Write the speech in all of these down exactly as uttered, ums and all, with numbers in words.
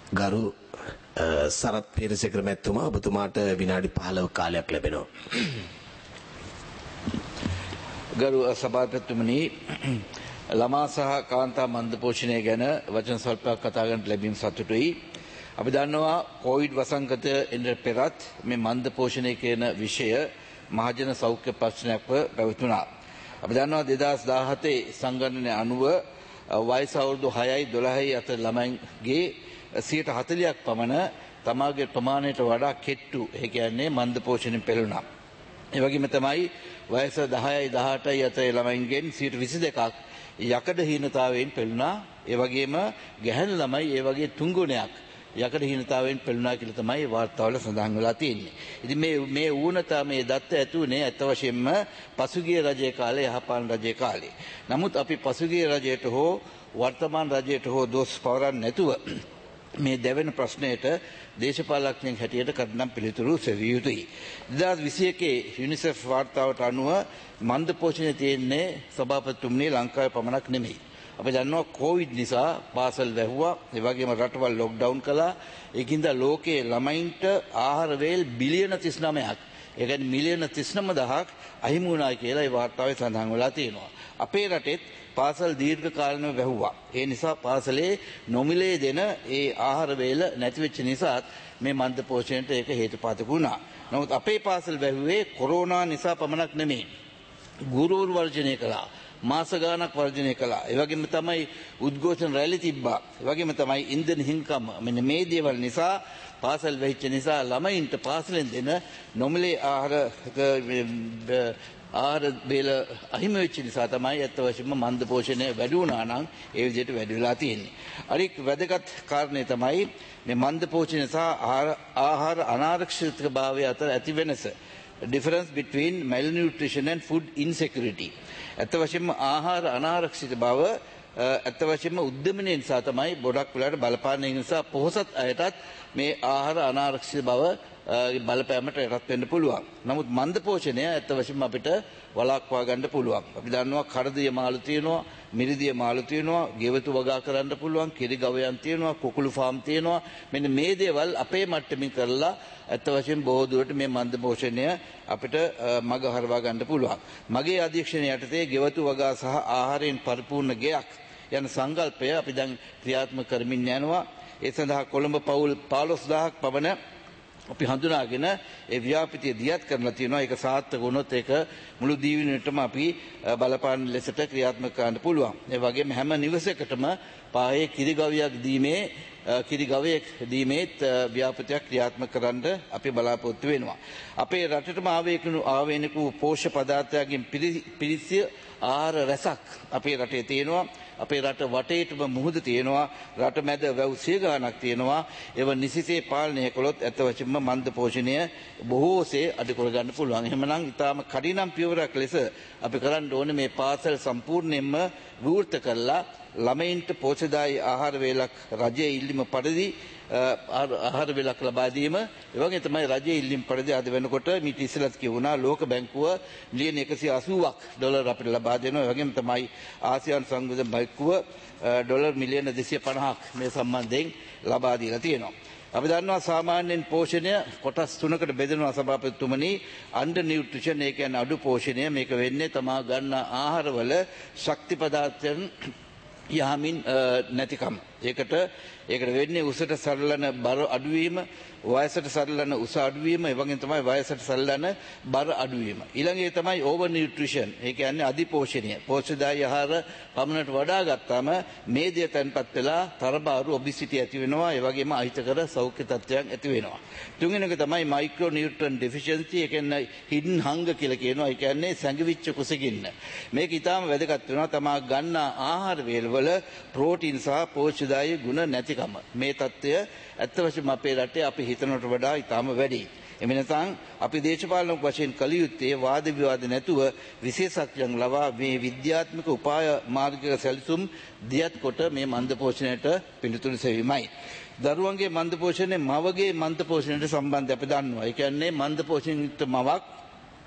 ගරු සරත් පීරසේකර මැතිතුමා ඔබතුමාට විනාඩි පහළොව කාලයක් ලැබෙනවා. ගරු සභාපතිතුමනි, ළමා සහ කාන්තා මන්ද පෝෂණය ගැන වචන ස්වල්පයක් කතා කරන්න ලැබීම සතුටුයි. අපි දන්නවා කොවිඩ් වසංගත එන්න පෙරත් මේ මන්ද පෝෂණය කියන විෂය මහජන සෞඛ්‍ය ප්‍රශ්නයක්ව පැවතුණා. අපි දන්නවා දෙදහස් දාහතේ සංගණනය අනුව වයස අවුරුදු හයයි දොළහයි අතර ළමයින්ගේ සියයට හතළියක් පමණ තමාගේ ප්‍රමාණයට වඩා කෙට්ටු, ඒ කියන්නේ මන්ද පෝෂණයෙන් පෙළුණා. ඒ වගේම තමයි වයස දහයයි දහඅටයි අතර ළමයින්ගෙන් සියයට විසි දෙකක් යකඩ හීනතාවයෙන් පෙළුණා. ඒ වගේම ගැහැණු ළමයි ඒ වගේ තුන් ගුණයක් යකඩ හීනතාවයෙන් පෙළුණා කියලා තමයි වාර්තාවල සඳහන් වෙලා තියෙන්නේ. ඉතින් මේ මේ ඌනතා මේ දත්ත ඇතුනේ ඇත්ත වශයෙන්ම පසුගිය රජයේ කාලේ, යහපාලන රජයේ කාලේ. නමුත් අපි පසුගිය රජයට හෝ වර්තමාන රජයට හෝ දොස් පවරන්නේ නැතුව මේ දැවෙන ප්‍රශ්නයට දේශපාලඥයන් හැටියට කඩනම් පිළිතුරු සෙවිය යුතුයි. දෙදහස් විසි එකේ යුනිසෙෆ් වාර්තාවට අනුව මන්ද පෝෂණය තියෙන්නේ සභාපතිතුමනි ලංකාවේ පමණක් නෙමෙයි. අපි දන්නවා කොවිඩ් නිසා පාසල් වැහුවා, ඒ වගේම රටවල් ලොක්ඩවුන් කළා. ඒකින්ද ලෝකයේ ළමයින්ට ආහාර වේල් බිලියන තිස් නවයක්, ඒ කියන්නේ මිලියන තිස් නවය දහසක් අහිමි වුණා කියලා ඒ වාර්තාවේ සඳහන් වෙලා තියෙනවා. අපේ රටෙත් පාසල් දීර්ඝ කාලීනව වැහුවා. ඒ නිසා පාසලේ නොමිලේ දෙන ඒ ආහාර වේල නැති වෙච්ච නිසාත් මේ මන්ද පෝෂණයට ඒක හේතුපාතක වුණා. නමුත් අපේ පාසල් වැහුවේ කොරෝනා නිසා පමණක් නෙමෙයි. ගුරුවරු වර්ජනය කළා. මාස ගානක් වර්ජනය කළා. ඒ වගේම තමයි උද්ඝෝෂණ රැලි තිබ්බා. ඒ වගේම තමයි ඉන්ධන හිංකම. මෙන්න මේ දේවල් නිසා පාසල් වෙච්ච නිසා ළමයින්ට පාසලෙන් දෙන නොමිලේ ආහාර ආහාර වේල අහිමි වෙච්ච නිසා තමයි අත්ත වශයෙන්ම මන්ද පෝෂණය වැඩි වුණා නම් ඒ විදිහට වැඩි වෙලා තියෙන්නේ. අනික වැදගත් කාරණේ තමයි මේ මන්ද පෝෂණය සහ ආහාර අනාරක්ෂිතභාවය අතර ඇති වෙනස. Difference between malnutrition and food insecurity. අත්ත වශයෙන්ම ආහාර අනාරක්ෂිත බව අත්ත වශයෙන්ම උද්දමනය නිසා තමයි ගොඩක් වෙලාවට බලපාන නිසා පොහොසත් අයටත් මේ ආහාර අනාරක්ෂිත බව බලපෑමට යටත් වෙන්න පුළුවන්. නමුත් මන්ද පෝෂණය ඇත්ත වශයෙන්ම අපිට වළක්වා ගන්න පුළුවන්. අපි දන්නවා කඩදිය මාළු තියෙනවා, මිරිදිය මාළු තියෙනවා, ගෙවතු වගා කරන්න පුළුවන්, කිරි ගවයන් තියෙනවා, කුකුළු ෆාම් තියෙනවා. මෙන්න මේ දේවල් අපේ මට්ටමින් කරලා ඇත්ත වශයෙන්ම බොහෝ දුරට මේ මන්ද පෝෂණය අපිට මග හරවා ගන්න පුළුවන්. මගේ අධීක්ෂණය යටතේ ගෙවතු වගා සහ ආහාරයෙන් පරිපූර්ණ ගෙයක් යන සංකල්පය අපි දැන් ක්‍රියාත්මක කරමින් යනවා. ඒ සඳහා කොළඹ පවුල් පහළොස් දහසක් පමණ අපි හඳුනාගෙන ඒ ව්‍යාපෘතිය දියත් කරලා තියෙනවා. ඒක සාර්ථක වුණොත් ඒක මුළු දීවිනටම අපි බලපාන ලෙසට ක්‍රියාත්මක කරන්න පුළුවන්. ඒ වගේම හැම නිවසකටම පායේ කිරි ගවයක් දීමේ කිරි ගවයෙක් දීමේත් ව්‍යාපෘතියක් ක්‍රියාත්මක කරන්න අපි බලාපොරොත්තු වෙනවා. අපේ රටටම ආවේනික ආවේනික වූ පෝෂ්‍ය පදාර්ථයන්ගෙන් පිරිසිය ආහාර රැසක් අපේ රටේ තියෙනවා. අපේ රට වටේටම මුහුද තියෙනවා. රට මැද වැව් සිය ගාණක් තියෙනවා. ඒව නිසිසේ පාලනය කළොත් ඇත්ත වශයෙන්ම මන්ද පෝෂණය බොහෝසේ අඩු කර ගන්න පුළුවන්. එහෙමනම් ඊටාම කඩිනම් පියවරක් ලෙස අපි කරන්න ඕනේ මේ පාසල් සම්පූර්ණයෙන්ම විවෘත කරලා ළමයින්ට පෝෂ්‍යදායී ආහාර වේලක් රජයේ ඉල්ලීම පරිදි ආහාර වේලක් ලබා දීම. ඒ වගේ තමයි රජයේ ඉල්ලීම පරිදි අද වෙනකොට මීට ඉස්සෙල්ලත් කියුණා ලෝක බැංකුව මිලියන එකසිය අසූවක් ඩොලර් අපිට ලබා දෙනවා. ඒ වගේම තමයි ආසියානු සංවිධාන බැංකුව ඩොලර් මිලියන දෙසිය පනහක් මේ සම්බන්ධයෙන් ලබා දීලා තියෙනවා. අපි දන්නවා සාමාන්‍යයෙන් පෝෂණය කොටස් තුනකට බෙදෙනවා සභාපතිතුමනි. අන්ඩර් නියුට්‍රිෂන්, ඒ කියන්නේ අඩු පෝෂණය. මේක වෙන්නේ තමා ගන්න ආහාරවල ශක්ති පදාර්ථයන් යහමින් නැතිකම. ඒකට ඒකට වෙන්නේ උසට සරලන බර අඩුවීම, වයසට සරලන උස අඩුවීම, ඒ වගේම තමයි වයසට සරලන බර අඩුවීම. ඊළඟේ තමයි ඕවර් නියුට්‍රිෂන්. ඒ කියන්නේ අධිපෝෂණය. පෝෂ්‍යදායී ආහාර පමණට වඩා ගත්තාම මේදය තැන්පත් වෙලා තරබාරු ඔබිසිටි ඇති වෙනවා. ඒ වගේම අහිතකර සෞඛ්‍ය තත්ත්වයන් ඇති වෙනවා. තුන්වෙනි එක තමයි මයික්‍රෝ නියුට්‍රන් ඩෙෆිෂියන්සි. ඒ කියන්නේ හිඩන් හංගර් කියලා කියනවා. ඒ කියන්නේ සැඟවිච්ච කුසගින්න. මේක ඊටාම වැදගත් වෙනවා. තමා ගන්න ආහාර වේල වල ප්‍රෝටීන් සහ පෝෂ්‍යදායී ගුණ නැතිකම. මේ தত্ত্বය ඇත්ත වශයෙන්ම අපේ රටේ අපි හිතනට වඩා ඊටාම වැඩි. එමෙ නැත්නම් අපි දේශපාලන වශයෙන් කළ යුත්තේ වාද විවාද නැතුව විශේෂඥයන් ලවා මේ විද්‍යාත්මක උපාය මාර්ගික සැලසුම් දියත් කොට මේ මන්ද පෝෂණයට පිළිතුරු සෙවීමයි. දරුවන්ගේ මන්ද පෝෂණය මවගේ මන්ද පෝෂණයට සම්බන්ධ අපි දන්නවා. ඒ කියන්නේ මන්ද පෝෂණයට මවක්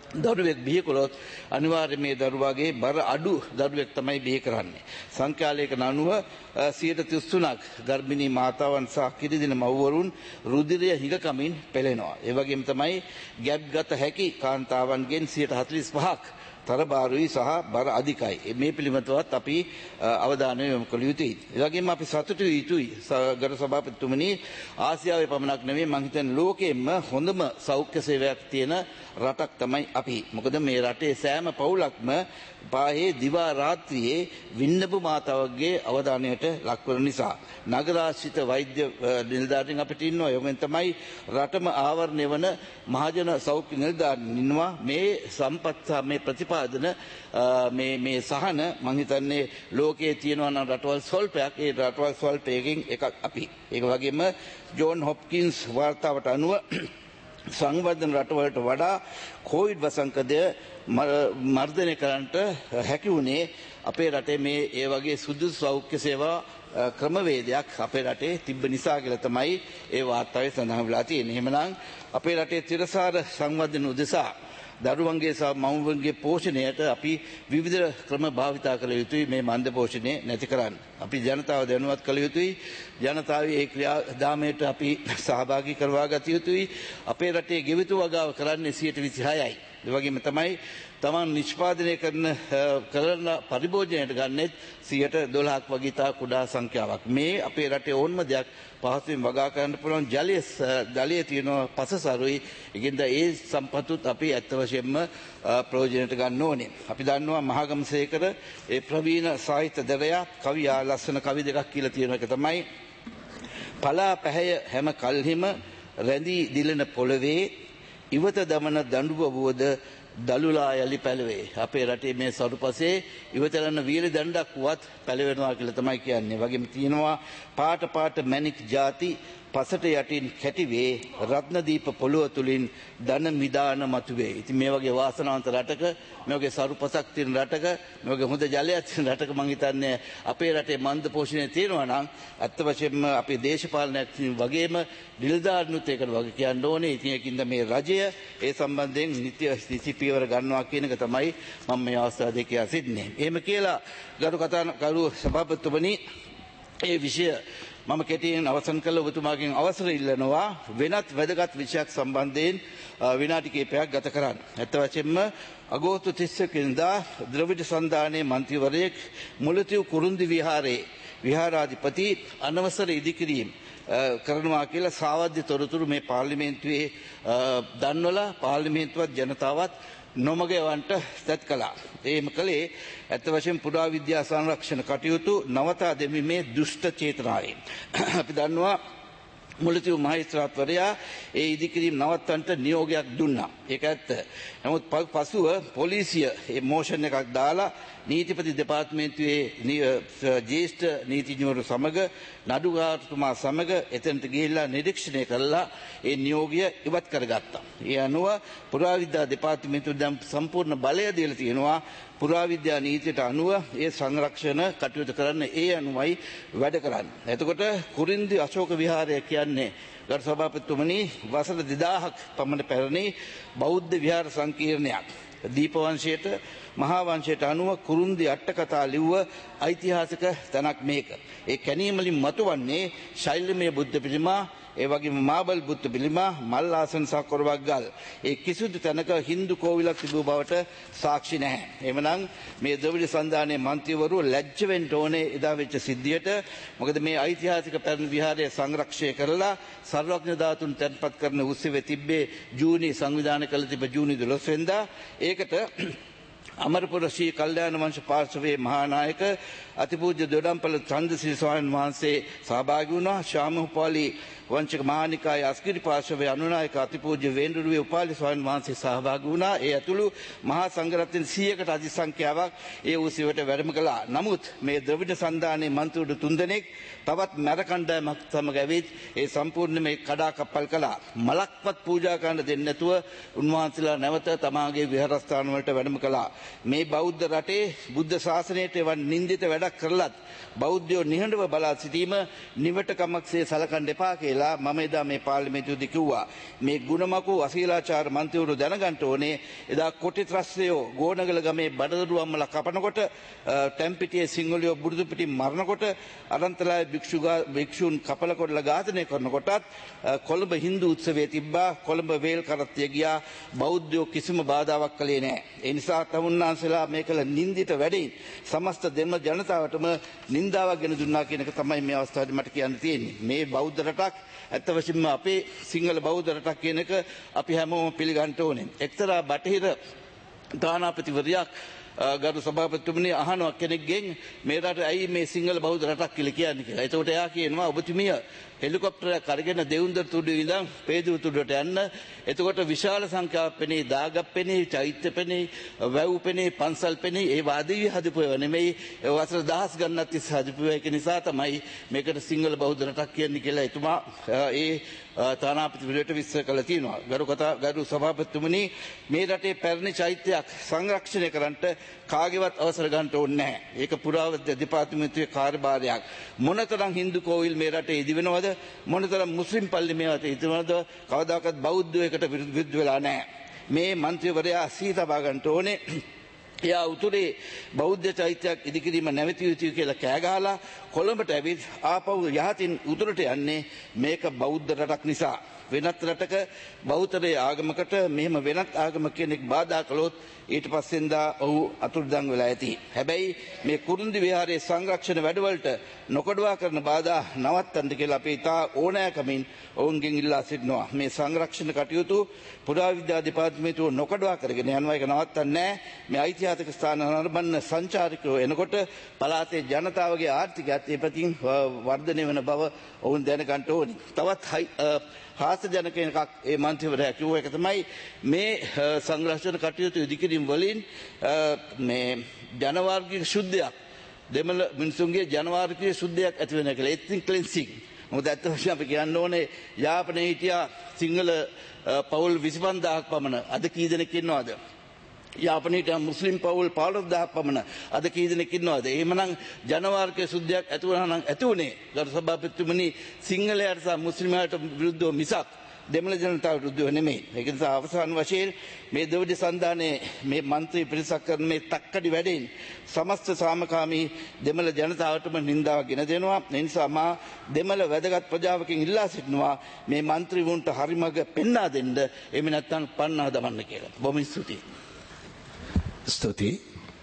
දරුවෙක් බිහි කළොත් අනිවාර්යයෙන් මේ දරුවාගේ බර අඩු දරුවෙක් තමයි බිහි කරන්නේ. සංඛ්‍යාලයකට අනුව සියයට තිස් තුනක් ගර්භිණී මාතාවන් සහ කිරිදෙන මව්වරුන් රුධිරය හිඟකමින් පෙළෙනවා. ඒ වගේම තමයි ගැබ් ගත හැකි කාන්තාවන්ගෙන් සියයට හතළිස් පහක් තරබාරුයි සහ බර අධිකයි. මේ පිළිබඳවත් අපි අවධානය යොමු කළ යුතුයි. ඒ වගේම අපි සතුටු යුතුයි ගරු සභාපතිතුමනි, ආසියාවේ පමණක් නෙවෙයි මම හිතන්නේ ලෝකෙෙම හොඳම සෞඛ්‍ය සේවයක් තියෙන රටක් තමයි අපි. මොකද මේ රටේ සෑම පවුලක්ම පාහේ දිවා රාත්‍රියේ වින්නපු මාතාවගේ අවධානයට ලක්වන නිසා නගරාශ්‍රිත වෛද්‍ය නිලධාරීන් අපිට ඉන්නවා. යොමෙන් තමයි රටම ආවරණය වන මහජන සෞඛ්‍ය නිලධාරීන් ඉන්නවා. මේ සම්පත් මේ ප්‍රතිපාදන මේ මේ සහන මම හිතන්නේ ලෝකයේ තියෙනවා නම් රටවල් ස්වල්පයක්, ඒ රටවල් ස්වල්පයකින් එකක් අපි. ඒක වගේම ජෝන් හොප්කින්ස් වාර්තාවට අනුව සංවර්ධන රටවලට වඩා කොවිඩ් වසංකතය මර්ධනය කරන්නට හැකි වුණේ අපේ රටේ මේ ඒ වගේ සුදුසු සෞඛ්‍ය සේවා ක්‍රමවේදයක් අපේ රටේ තිබ්බ නිසා කියලා තමයි ඒ වාර්තාවේ සඳහන් වෙලා තියෙන්නේ. එහෙමනම් අපේ රටේ තිරසාර සංවර්ධන උදෙසා දරුවන්ගේ සහ මව්වන්ගේ පෝෂණයට අපි විවිධ ක්‍රම භාවිතා කළ යුතුයි මේ මන්ද පෝෂණය නැති කරන්න. අපි ජනතාව දැනුවත් කළ යුතුයි. ජනතාවේ ඒ ක්‍රියාදාමයට අපි සහභාගී කරවා ගත යුතුයි. අපේ රටේ ගෙවිතු වගාව කරන්නේ සියයට විසිහයයි. ඒ වගේම තමයි තමන් නිෂ්පාදනය කරන කරන පරිභෝජනයට ගන්නෙත් සියයට දොළහක් වගේ තා කුඩා සංඛ්‍යාවක්. මේ අපේ රටේ ඕනම දෙයක් පහසුවෙන් වගා කරන්න පුළුවන් ජලය ජලයේ තියෙන පසසරුයි. ඒකින්ද ඒ සම්පතුත් අපි ඇත්ත වශයෙන්ම ප්‍රයෝජනයට ගන්න ඕනේ. අපි දන්නවා මහගමසේකර ඒ ප්‍රවීණ සාහිත්‍ය දරයා කවි ආ ලස්සන කවි දෙකක් කියලා තියෙන එක තමයි පලා පැහැය හැම කල්හිම රැඳී දිලෙන පොළවේ ඉවත දමන දඬුව වුවද දළුලා යලි පැලවේ. අපේ රටේ මේ සරුපසේ ඉවතලන වීර දණ්ඩක් වුවත් පැලවෙනවා කියලා තමයි කියන්නේ. වගේම තියෙනවා පාට පාට මැණික් ಜಾති පසට යටින් කැටිවේ රත්නදීප පොළොව තුලින් ධන මිදාන මතුවේ. ඉතින් මේ වගේ වාසනාවන්ත රටක, මේ වගේ සරුපසක් තියෙන රටක, මේ වගේ හොඳ ජලයක් තියෙන රටක මම හිතන්නේ අපේ රටේ මන්ද පෝෂණය තියෙනවා නම් අත්ත වශයෙන්ම අපේ දේශපාලනයක් වගේම නිලධාරීනුත් ඒකට වගේ කියන්න ඕනේ. ඉතින් ඒකින්ද මේ රජය ඒ සම්බන්ධයෙන් නිත්‍ය නිසි පියවර ගන්නවා කියන එක තමයි මම මේ අවස්ථාවේදී කියා සිටින්නේ. එහෙම කියලා ගරු කතා ගරු සභාපතිතුමනි, ඒ විෂය මම කෙටියෙන් අවසන් කළ ඔබතුමාගෙන් අවසර ඉල්ලනවා වෙනත් වැදගත් විෂයක් සම්බන්ධයෙන් විනාඩි කිහිපයක් ගත කරන්න. ඇත්ත වශයෙන්ම අගෝස්තු තිස් වෙනිදා ද්‍රවිඩ සන්ධානයේ මන්ත්‍රීවරයෙක් මුලතිව් කුරුන්දි විහාරයේ විහාරාධිපති අනවසර ඉදිකිරීම කරනවා කියලා සාවද්‍ය තොරතුරු මේ පාර්ලිමේන්තුවේ දන්වලා පාර්ලිමේන්තුවත් ජනතාවත් නොමග යවන්නට සැත් කළා. එහෙම කළේ ඇත්ත වශයෙන් පුරාවිද්‍යා සංරක්ෂණ කටයුතු නවතා දැමීමේ දුෂ්ට චේතනාවෙන්. අපි දන්නවා මුලතිව් මහේස්ත්‍රාත්වරයා ඒ ඉදිකිරීම නවත්තන්නට නියෝගයක් දුන්නා. ඒක ඇත්ත. නමුත් පසුව පොලිසිය ඒ මෝෂන් එකක් දාලා නීතිපති දෙපාර්තමේන්තුවේ ජ්‍යෙෂ්ඨ නීතිඥවරු සමග නඩුකාරතුමා සමග එතනට ගිහිල්ලා නිරීක්ෂණය කළා ඒ නියෝගය ඉවත් කරගත්තා. ඒ අනුව පුරාවිද්‍යා දෙපාර්තමේන්තුව දැන් සම්පූර්ණ බලය දීලා තියෙනවා පුරාවිද්‍යා නීතියට අනුව ඒ සංරක්ෂණ කටයුතු කරන්න ඒ අනුවයි වැඩ කරන්නේ. එතකොට කුරින්දි අශෝක විහාරය කියන්නේ ගරු සභාපතිතුමනි වසර දෙදාහක් පමණ පැරණි බෞද්ධ විහාර සංකීර්ණයක්. දීපවංශයට මහා වංශයට අනුව කුරුන්දි අට කතා ලිව්ව ඓතිහාසික තැනක් මේක. ඒ කැණීමලින් මතුවන්නේ ශෛලමය බුද්ධ පිළිමා, ඒ වගේම මාබල් බුද්ධ පිළිමා, මල් ආසන සහ කොරවක් ගල්. ඒ කිසිදු තැනක හින්දු කෝවිලක් තිබූ බවට සාක්ෂි නැහැ. එමනම් මේ ද්‍රවිඩ සන්ධානයේ මන්ත්‍රීවරු ලැජ්ජ වෙන්න ඕනේ එදා වෙච්ච සිද්ධියට. මොකද මේ ඓතිහාසික පැරණි විහාරය සංරක්ෂණය කරලා සර්වඥ ධාතුන් තැන්පත් කරන උත්සවයේ තිබ්බේ ජූනි සංවිධානය කළ තිබ්බ ජූනි දොළොස් වෙනිදා. ඒකට අමරපුර ශ්‍රී කල්යාණ වංශ පාර්ශවයේ මහානායක අතිපූජ්‍ය දොඩම්පල චන්දසිරි ස්වාමීන් වහන්සේ සහභාගී වුණා. ශාමහුපාලි වංශික මහානිකායේ අස්ගිරි පාර්ශවයේ අනුනායක අතිපූජ්‍ය වේන්දුරුවේ උපාලි ස්වාමීන් වහන්සේ සහභාගී වුණා. ඒ ඇතුළු මහා සංඝරත්නයේ සීයකට අධික සංඛ්‍යාවක් ඒ උත්සවයට වැඩම කළා. නමුත් මේ ද්‍රවිඩ සන්ධානයේ මන්ත්‍රීවරු තුන්දෙනෙක් තවත් මැර කණ්ඩායමක් සමග ඇවිත් ඒ සම්පූර්ණ මේ කඩාකප්පල් කළා. මලක්වත් පූජා කරන්න දෙන්නේ නැතුව උන්වහන්සේලා නැවත තමාගේ විහාරස්ථාන වලට වැඩම කළා. මේ බෞද්ධ රටේ බුද්ධ ශාසනයට එවන් නින්දිත වැඩක් කරලත් බෞද්ධයෝ නිහඬව බලා සිටීම නිවටකමක්සේ සලකන්න එපා කියලා මම එදා මේ පාර්ලිමේන්තුවේදී කිව්වා. මේ ගුණමකු අශීලාචාර මන්ත්‍රීවරු දැනගන්න ඕනේ එදා කොටි ත්‍රස්තයෝ ගෝනගල ගමේ බඩදරු අම්මලා කපනකොට ටැම්පිටියේ සිංහලියෝ බුදුදු පිටින් මරනකොට අරන්තලාවේ භික්ෂුගා භික්ෂුන් කපල කොටලා ඝාතනය කරනකොටත් කොළඹ හින්දු උත්සවයේ තිබ්බා. කොළඹ වේල් කරත්තිය ගියා. බෞද්ධයෝ කිසිම බාධාවක් කළේ නැහැ. ඒ නිසා තමුන්නාන්සලා මේ කළ නින්දිත වැඩේ සමස්ත දෙම ජනතාවටම නින්දාවක් ගෙන දුන්නා කියන එක තමයි මේ අවස්ථාවේදී මට කියන්න තියෙන්නේ. මේ බෞද්ධ රටක් ඇත්ත වශයෙන්ම අපේ සිංහල බෞද්ධ රටක් කියන එක අපි හැමෝම පිළිගන්න ඕනේ. එක්තරා බටහිර දානාපතිවරයෙක් ගරු සභාපතිතුමනි අහනවා කෙනෙක්ගෙන් මේ රට ඇයි මේ සිංහල බෞද්ධ රටක් කියලා කියන්නේ කියලා. එතකොට එයා කියනවා ඔබතුමිය හෙලිකොප්ටරයක් අරගෙන දෙවුන්දර තුඩුවේ ඉඳන් පේදුව තුඩුවට යන්න. එතකොට විශාල සංඛ්‍යාවක් පෙනේ, දාගක් පෙනේ, චෛත්‍ය පෙනේ, වැව් පෙනේ, පන්සල් පෙනේ. ඒ වාදී හදපු ඒවා නෙමෙයි. ඒ වසර දහස් ගණනක් තිස්සේ හදපු ඒක නිසා තමයි මේකට සිංහල බෞද්ධ රටක් කියන්නේ කියලා එතුමා ඒ තානාපතිවරයාට විශ්වාස කළා තියෙනවා. ගරු කතා ගරු සභාපතිතුමනි මේ රටේ පැරණි චෛත්‍යයක් සංරක්ෂණය කරන්නට කාගේවත් අවසර ගන්න ඕනේ නැහැ. ඒක පුරාවිද්‍යා දෙපාර්තමේන්තුවේ කාර්යභාරයක්. මොනතරම් හින්දු කෝවිල් මේ රටේ ඉදිවෙනවද? මොනතරම් මුස්ලිම් පල්ලි මේවට ඉදිවෙනවද? කවදාකවත් බෞද්ධයෝ එකට විරුද්ධ වෙලා නැහැ. මේ මන්ත්‍රීවරයා සී තබා ගන්න ඕනේ. එයා උතුරේ බෞද්ධ චෛත්‍යයක් ඉදිකිරීම නැවතිය යුතුයි කියලා කෑ ගහලා කොළඹට ඇවිත් ආපහු යහතින් උතුරට යන්නේ මේක බෞද්ධ රටක් නිසා. වෙනත් රටක බෞද්ධයේ ආගමකට මෙහෙම වෙනත් ආගමක කෙනෙක් බාධා කළොත් ඊට පස්සෙන්දා ඔහු අතුරුදන් වෙලා ඇති. හැබැයි මේ කුරුන්දි විහාරයේ සංරක්ෂණ වැඩවලට නොකඩවා කරන බාධා නවත්තන්න කියලා අපි ඉතා ඕනෑකමින් ඔවුන්ගෙන් ඉල්ලා සිටිනවා. මේ සංරක්ෂණ කටයුතු පුරාවිද්‍යා දෙපාර්තමේන්තුව නොකඩවා කරගෙන යනවා. ඒක නවත්තන්නේ නැහැ. මේ ඓතිහාසික ස්ථාන නරඹන්න සංචාරකයෝ එනකොට පළාතේ ජනතාවගේ ආර්ථිකයත් ඒ පැතින් වර්ධනය වෙන බව ඔවුන් දැනගන්න ඕනේ. තවත් හාස්‍යජනක එකක් ඒ මන්ත්‍රීවරයා කිව්ව එක තමයි මේ සංරක්ෂණ කටයුතු ඉදිකිරීම වලින් මේ ජනවාර්ගික ශුද්ධියක් දෙමළ මිනිසුන්ගේ ජනවාර්ගික ශුද්ධියක් ඇති වෙන කියලා එත්නික් ක්ලෙන්සිං. මොකද ඇත්ත වශයෙන්ම අපි කියන්න ඕනේ යාපනයේ හිටියා සිංහල පවුල් විසි පන්දාහක් පමණ. අද කී දෙනෙක් ඉන්නවද? යාපනයට මුස්ලිම් පවුල් පහළොස් දහසක් පමණ. අද කී දෙනෙක් ඉන්නවද? එහෙමනම් ජනවාර්ගික සුද්ධියක් ඇති වුණා නම් ඇති උනේ ගරු සභාපතිතුමනි සිංහලයට සහ මුස්ලිමයාට විරුද්ධව මිසක් දෙමළ ජනතාවට විරුද්ධව නෙමෙයි. ඒක නිසා අවසාන වශයෙන් මේ දෙවඩි සන්ධානයේ මේ මන්ත්‍රී පිරිසක් කරන මේ තක්කඩි වැඩෙන් සමස්ත සාමකාමී දෙමළ ජනතාවටම නින්දාවක් ගෙන දෙනවා. ඒ නිසා මා දෙමළ වැදගත් ප්‍රජාවකින් ඉල්ලා සිටිනවා මේ මන්ත්‍රීවුන්ට හරිමඟ පෙන්වා දෙන්න. එහෙම නැත්නම් පන්නා දමන්න කියලා. බොහොම ස්තුතියි. ස්තුතියි.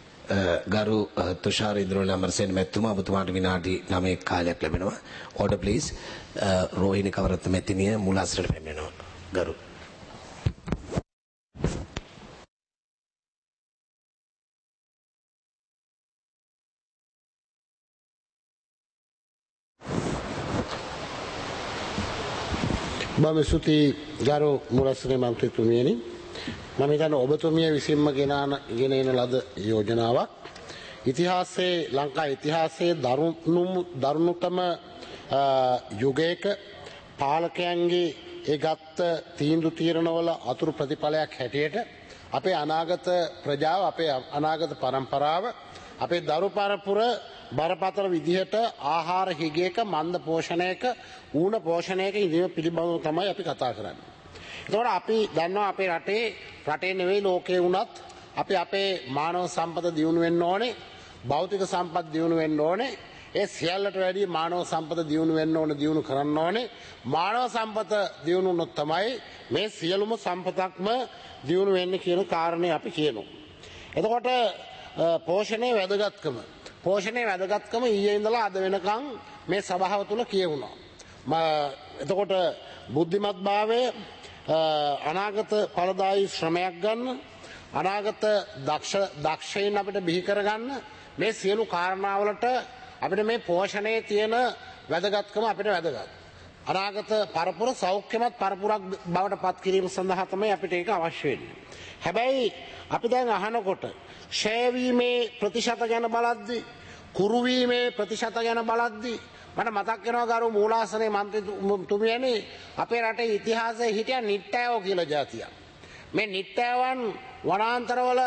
ගරු තුෂාර ඉන්ද්‍රෝල අමරසේන මැතිතුමා ඔබතුමාට විනාඩි නවයක කාලයක් ලැබෙනවා. Order please. රෝහිණි කවරත්න මැතිණිය මුලාශ්‍රයට පැමිණෙනවා. ගරු බොහොම ස්තුතියි ගරු මුලාශ්‍රේ මන්ත්‍රීතුමියනි. මම හිතන්නේ ඔබතුමිය විසින්ම ගෙනාන ගෙන එන ලද යෝජනාවක්. ඉතිහාසයේ ලංකා ඉතිහාසයේ දරුණු දරුණුතම යුගයක පාලකයන්ගේ ඒ ගත්ත තීන්දුව තීරණවල අතුරු ප්‍රතිඵලයක් හැටියට අපේ අනාගත ප්‍රජාව අපේ අනාගත පරම්පරාව අපේ දරු පරපුර බරපතල විදිහට ආහාර හිගයක මන්ද පෝෂණයක ඌණ පෝෂණයක ඉඳීම පිළිබඳව තමයි අපි කතා කරන්නේ. එතකොට අපි දන්නවා අපේ රටේ රටේ නෙවෙයි ලෝකේ වුණත් අපි අපේ මානව සම්පත දියුණු වෙන්න ඕනේ, භෞතික සම්පත් දියුණු වෙන්න ඕනේ. ඒ සියල්ලට වැඩිය මානව සම්පත දියුණු වෙන්න ඕනේ, දියුණු කරන්න ඕනේ. මානව සම්පත දියුණු වුණොත් තමයි මේ සියලුම සම්පතක්ම දියුණු වෙන්නේ කියන කාරණේ අපි කියනවා. එතකොට පෝෂණයේ වැදගත්කම පෝෂණයේ වැදගත්කම ඊයේ ඉඳලා අද වෙනකන් මේ සභාව තුල කියවුණා. එතකොට බුද්ධිමත්භාවය අනාගත ඵලදායී ශ්‍රමයක් ගන්න අනාගත දක්ෂ දක්ෂයින් අපිට බිහි කරගන්න මේ සියලු කාරණාවලට අපිට මේ පෝෂණයේ තියෙන වැදගත්කම අපිට වැදගත්. අනාගත පරපුර සෞඛ්‍යමත් පරපුරක් බවට පත් කිරීම සඳහා තමයි අපිට ඒක අවශ්‍ය වෙන්නේ. හැබැයි අපි දැන් අහනකොට ෂයවීමේ ප්‍රතිශත ගැන බලද්දී කුරුවීමේ ප්‍රතිශත ගැන බලද්දී මට මතක් වෙනවා ගරු මූලාසනයේ මන්ත්‍රීතුමියනි අපේ රටේ ඉතිහාසයේ හිටිය නිට්ටයෝ කියලා જાතියක්. මේ නිට්ටයවන් වනාන්තරවල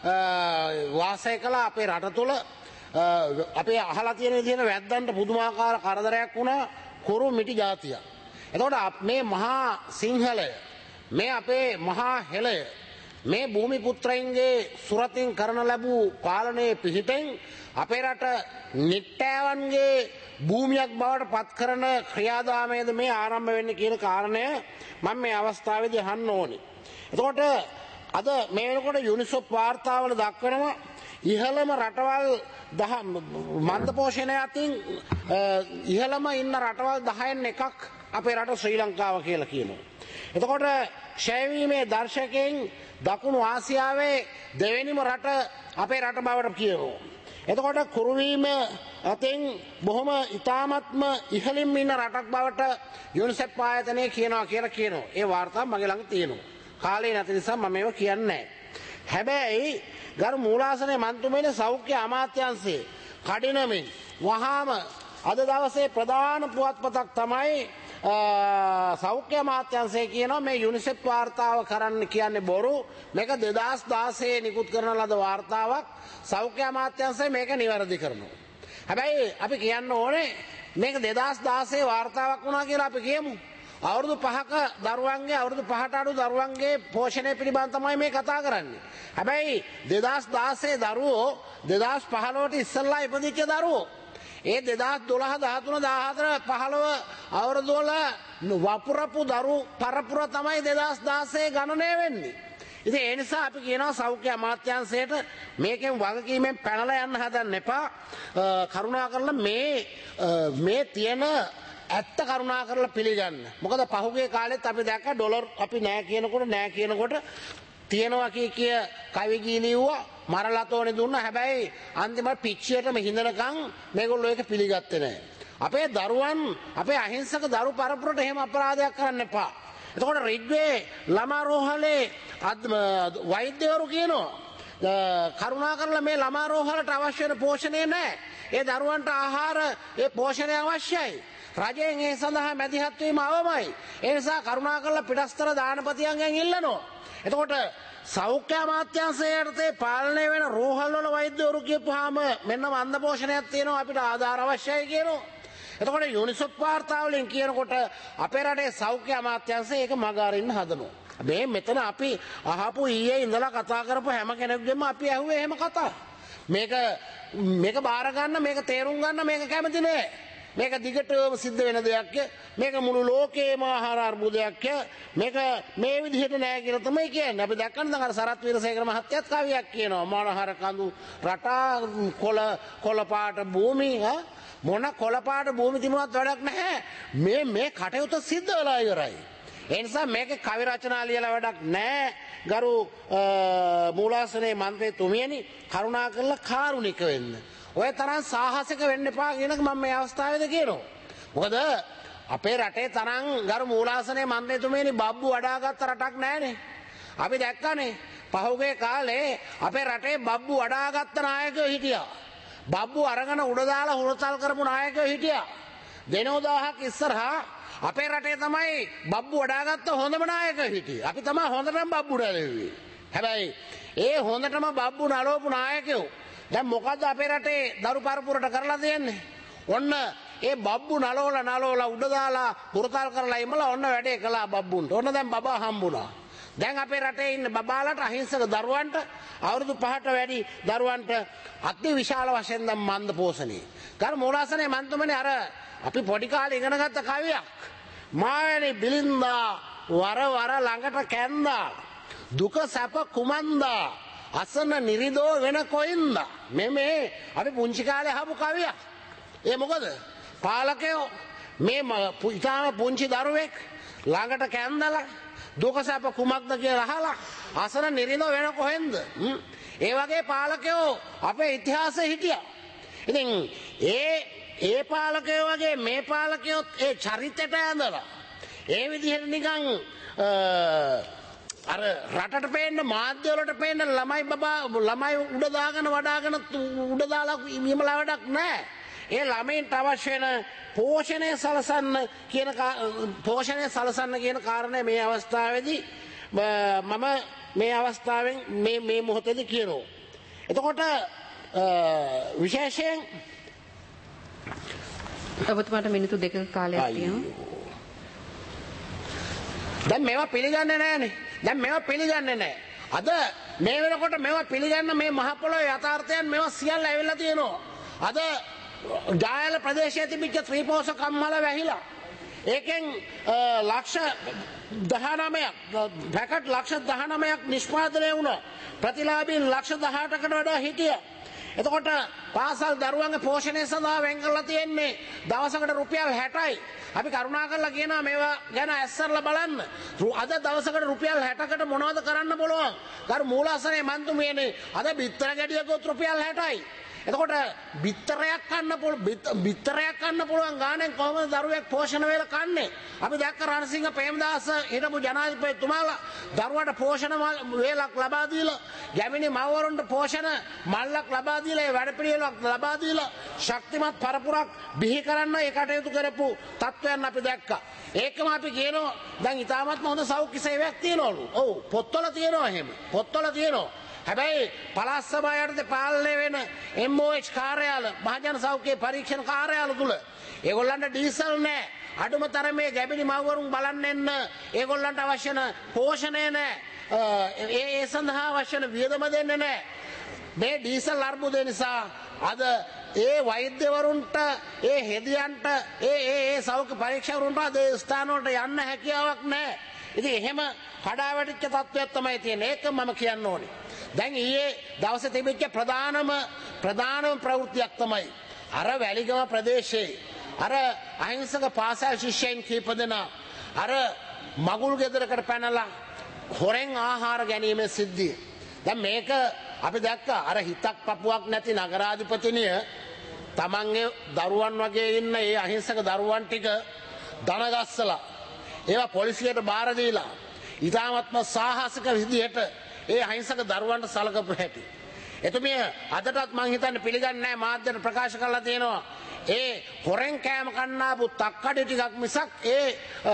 වාසය කළා අපේ රට තුළ අපේ අහලා තියෙන විදිහට වැද්දන්ට පුදුමාකාර කරදරයක් වුණා කුරු මිටි జాතිය. එතකොට මේ මහා සිංහලය මේ අපේ මහා හෙළය මේ භූමි පුත්‍රයන්ගේ සුරතින් කරන ලැබූ පාලනයේ පිහිටෙන් අපේ රට නිට්ටෑවන්ගේ භූමියක් බවට පත් කරන ක්‍රියාදාමයේද මේ ආරම්භ වෙන්නේ කියන කාරණය මම මේ අවස්ථාවේදී අහන්න ඕනේ. එතකොට අද මේ වෙනකොට යුනිසෙෆ් වාර්තාවල දක්වනවා ඉහළම රටවල් දහ මන්ද පෝෂණය අතින් ඉහළම ඉන්න රටවල් දහයෙන් එකක් අපේ රට ශ්‍රී ලංකාව කියලා කියනවා. එතකොට ක්ෂයවීමේ දර්ශකයෙන් දකුණු ආසියාවේ දෙවෙනිම රට අපේ රට බවට කියනවා. එතකොට කුරුවීම අතින් බොහොම ඉතාමත්ම ඉහළින් ඉන්න රටක් බවට යුනිසෙෆ් ආයතනය කියනවා කියලා කියනවා. ඒ වාර්තාව මගේ ළඟ තියෙනවා. කාලේ නැති නිසා මම මේව කියන්නේ නැහැ. හැබැයි ගරු මූලාසනයේ මන්ත්‍රීමේ සෞඛ්‍ය අමාත්‍යාංශයේ කඩිනමින් වහාම අද දවසේ ප්‍රධාන පුවත්පතක් තමයි සෞඛ්‍ය අමාත්‍යාංශය කියනවා මේ යුනිසෙෆ් වාර්තාව කරන්න කියන්නේ බොරු. මේක දෙදහස් දාසයේ නිකුත් කරන ලද වාර්තාවක්. සෞඛ්‍ය අමාත්‍යාංශය මේක නිවැරදි කරනවා. හැබැයි අපි කියන්න ඕනේ මේක දෙදහස් දාසයේ වාර්තාවක් වුණා කියලා අපි කියමු. අවුරුදු පහක දරුවන්ගේ අවුරුදු පහට අඩු දරුවන්ගේ පෝෂණය පිළිබඳ තමයි මේ කතා කරන්නේ. හැබැයි දෙදහස් දාසයේ දරුවෝ දෙදහස් පහළොවට ඉස්සෙල්ලා ඉපදිච්ච දරුවෝ. ඒ දෙදහස් දොළහ දහතුන දහහතර පහළොව අවුරුදු වල වපුරපු දරු පරපුර තමයි දෙදහස් දාසයේ ගණනය වෙන්නේ. ඉතින් ඒ නිසා අපි කියනවා සෞඛ්‍ය අමාත්‍යාංශයට මේකෙන් වගකීමෙන් පැනලා යන්න හදන්න එපා. කරුණාකරලා මේ මේ තියෙන ඇත්ත කරුණා කරලා පිළිගන්න. මොකද පහුගිය කාලෙත් අපි දැක්ක ඩොලර් අපි නෑ කියනකොට නෑ කියනකොට තියෙනවා කිය කිය කවි ගී ලිව්වා මරලා තෝනේ දුන්නා. හැබැයි අන්තිමට පිච්චියටම හිඳනකම් මේගොල්ලෝ ඒක පිළිගත්තේ නෑ. අපේ දරුවන් අපේ අහිංසක දරු පරපුරට එහෙම අපරාධයක් කරන්න එපා. එතකොට රිඩ්වේ ළමා රෝහලේ වෛද්‍යවරු කියනවා කරුණා කරලා මේ ළමා රෝහලට අවශ්‍ය වෙන පෝෂණය නෑ. ඒ දරුවන්ට ආහාර ඒ පෝෂණය අවශ්‍යයි. රජයෙන් ඒ සඳහා මැදිහත් වීම අවමයි. ඒ නිසා කරුණා කරලා පිටස්තර දානපතියන්ගෙන් ඉල්ලනවා. එතකොට සෞඛ්‍ය අමාත්‍යාංශයේ පාලනය වෙන රෝහල් වල වෛද්‍යවරු කියපුවාම මෙන්න මන්ද පෝෂණයක් තියෙනවා අපිට ආධාර අවශ්‍යයි කියනවා. එතකොට යුනිසෙෆ් වාර්තාවලින් කියනකොට අපේ රටේ සෞඛ්‍ය අමාත්‍යාංශය ඒක මග අරින්න හදනවා. මේ මෙතන අපි අහපු ඊයේ ඉඳලා කතා කරපු හැම කෙනෙක්ගෙම අපි ඇහුවේ එහෙම කතා. මේක මේක බාර ගන්න මේක තේරුම් ගන්න මේක කැමති නෑ. මේක දිගටම සිද්ධ වෙන දෙයක්. මේක මුළු ලෝකේම ආහාර අර්බුදයක්. මේක මේ විදිහට නෑ කියලා තමයි කියන්නේ. අපි දැක්කම දැන් අර සරත් වීරසේකර මහත්තයාත් කවියක් කියනවා. මානහර කඳු රටා කොළ කොළ පාට භූමි මොන කොළ පාට භූමි තිබුණත් වැඩක් නැහැ. මේ මේ කටයුතු සිද්ධ වෙලා ඉවරයි. ඒ නිසා මේකේ කවි රචනා ලියලා වැඩක් නැහැ. ගරු මූලාසනයේ මන්ත්‍රීතුමියනි කරුණා කරලා කාරුණික වෙන්න. ඔය තරම් සාහසික වෙන්න එපා කියන එක මම මේ අවස්ථාවේදී කියනවා. මොකද අපේ රටේ තරම් ගරු මූලාසනයේ මන්ත්‍රීතුමියනි බබ්බු වඩාගත් රටක් නැහැනේ. අපි දැක්කනේ පහුගිය කාලේ අපේ රටේ බබ්බු වඩාගත් නායකයෝ හිටියා. බබ්බු අරගෙන උඩ දාලා හුරතල් කරපු නායකයෝ හිටියා. දෙනෝදාහක් ඉස්සරහා අපේ රටේ තමයි බබ්බු වඩාගත්ත හොඳම නායකයෝ හිටියේ. අපි තමයි හොඳටම බබ්බු නලුවේ. හැබැයි ඒ හොඳටම බබ්බු නලවපු නායකයෝ දැන් මොකද්ද අපේ රටේ දරු පරපුරට කරලා දෙන්නේ? ඔන්න ඒ බබ්බු නලවලා නලවලා උඩ දාලා හුරතල් කරලා ඉමලා ඔන්න වැඩේ කළා බබ්බුන්ට. ඔන්න දැන් බබා හම්බුණා. දැන් අපේ රටේ ඉන්න බබාලට අහිංසක දරුවන්ට අවුරුදු පහට වැඩි දරුවන්ට අති විශාල වශයෙන් දැන් මන්ද පෝෂණේ. කර මූලාසනයේ මන්තුමනේ අර අපි පොඩි කාලේ ඉගෙන ගත්ත කවියක්. මාවැනි බිලින්දා වර වර ළඟට කැන්දා දුක සැප කුමන්දා අසන නිරිදෝ වෙන කොයින්දා. මේ මේ අපි පුංචි කාලේ අහපු කවියක්. ඒ මොකද? පාලකයෝ මේ ඉතාම පුංචි දරුවෙක් ළඟට කැන්දලා දුක සැප කුමක්ද කියලා අහලා අසන නිරිදෝ වෙන කොහෙන්ද? ඒ වගේ පාලකයෝ අපේ ඉතිහාසයේ හිටියා. ඉතින් ඒ ඒ පාලකයෝ වගේ මේ පාලකයොත් ඒ චරිතයට ඇඳලා ඒ විදිහට නිකන් අර රටට පේන්න මාධ්‍ය වලට පේන්න ළමයි බබා ළමයි උඩ දාගෙන වඩාගෙන උඩ දාලා ඉමලා වැඩක් නැහැ. ඒ ළමයින්ට අවශ්‍ය වෙන පෝෂණය සලසන්න කියන පෝෂණය සලසන්න කියන කාරණය මේ අවස්ථාවේදී මම මේ අවස්ථාවෙන් මේ මේ මොහොතේදී කියනවා. එතකොට විශේෂයෙන් ඔබතුමාට මිනිත්තු දෙකක කාලයක් තියෙනවා. දැන් මේවා පිළිගන්නේ නැහනේ. දැන් මේවා පිළිගන්නේ නැහැ. අද මේ වෙනකොට මේවා පිළිගන්න මේ මහ පොළොවේ යථාර්ථයන් මේවා සියල්ල ඇවිල්ලා තියෙනවා. අද ජායල ප්‍රදේශයේ තිබිච්ච ත්‍රිපෝෂ කම්මල වැහිලා. ඒකෙන් ලක්ෂ දහනවයක් පැකට් ලක්ෂ දහනවයක් නිෂ්පාදනය වුණා. ප්‍රතිලාභීන් ලක්ෂ දහඅටකට වඩා හිටියා. එතකොට පාසල් දරුවන්ගේ පෝෂණය සඳහා වෙන් කරලා තියෙන්නේ දවසකට රුපියල් හැටයි. අපි කරුණා කරලා කියනවා මේවා ගැන ඇස්සරලා බලන්න. අද දවසකට රුපියල් හැටකට මොනවද කරන්න පුළුවන්? කරු මූලාසනයේ මන්තුමියනේ අද බිත්තර ගැඩියකොත් රුපියල් හැටයි. එතකොට බිත්තරයක් කන්න පුළුවන් බිත්තරයක් කන්න පුළුවන් ගානෙන් කොහොමද දරුවෙක් පෝෂණ වේල කන්නේ? අපි දැක්ක රණසිංහ ප්‍රේමදාස හිටපු ජනාධිපතිතුමාලා දරුවට පෝෂණ වේලක් ලබා දීලා ගැමිණි මව්වරුන්ට පෝෂණ මල්ලක් ලබා දීලා ඒ වැඩපිළිවෙලක් ලබා දීලා ශක්තිමත් පරපුරක් බිහි කරන්න ඒ කටයුතු කරපු තත්ත්වයන් අපි දැක්කා. ඒකම අපි කියනවා දැන් ඉතාමත්ම හොඳ සෞඛ්‍ය සේවයක් තියෙනවලු. ඔව් පොත්වල තියෙනවා එහෙම. පොත්වල තියෙනවා. හැබැයි පළාත් සභාව යටතේ පාලනය වෙන එම් ඕ එච් කාර්යාල මහජන සෞඛ්‍ය පරීක්ෂණ කාර්යාල තුල ඒගොල්ලන්ට ඩීසල් නැහැ. අඩුම තරමේ ගැබිනි මව්වරුන් බලන්න එන්න ඒගොල්ලන්ට අවශ්‍ය පෝෂණය නැහැ. ඒ ඒ සඳහා අවශ්‍ය වියදම දෙන්නේ නැහැ. මේ ඩීසල් අර්බුදය නිසා අද ඒ වෛද්‍යවරුන්ට ඒ හෙදියන්ට ඒ ඒ ඒ සෞඛ්‍ය පරීක්ෂකවරුන්ට අද ස්ථාන වලට යන්න හැකියාවක් නැහැ. ඉතින් එහෙම කඩාවැටිච්ච තත්ත්වයක් තමයි තියෙන්නේ. ඒක මම කියන්න ඕනේ. දැන් ඊයේ දවසේ තිබිච්ච ප්‍රධානම ප්‍රධානම ප්‍රවෘත්තියක් තමයි අර වැලිගම ප්‍රදේශයේ අර අහිංසක පාසල් ශිෂ්‍යයන් කීප දෙනා අර මගුල් ගෙදරකට පැනලා හොරෙන් ආහාර ගැනීමේ සිද්ධිය. දැන් මේක අපි දැක්කා අර හිතක් පපුවක් නැති නගරාධිපතිනිය තමන්ගේ දරුවන් වගේ ඉන්න ඒ අහිංසක දරුවන් ටික දනගස්සලා ඒවා පොලිසියට බාර දීලා ඉතාමත්ම සාහසික විදිහට ඒ අහිංසක දරුවන්ට සලකපු හැටි. එතුමිය අදටත් මං හිතන්නේ පිළිගන්නේ නැහැ මාධ්‍යට ප්‍රකාශ කරලා තියෙනවා. ඒ හොරෙන් කෑම කන්නාපු තක්කඩි ටිකක් මිසක් ඒ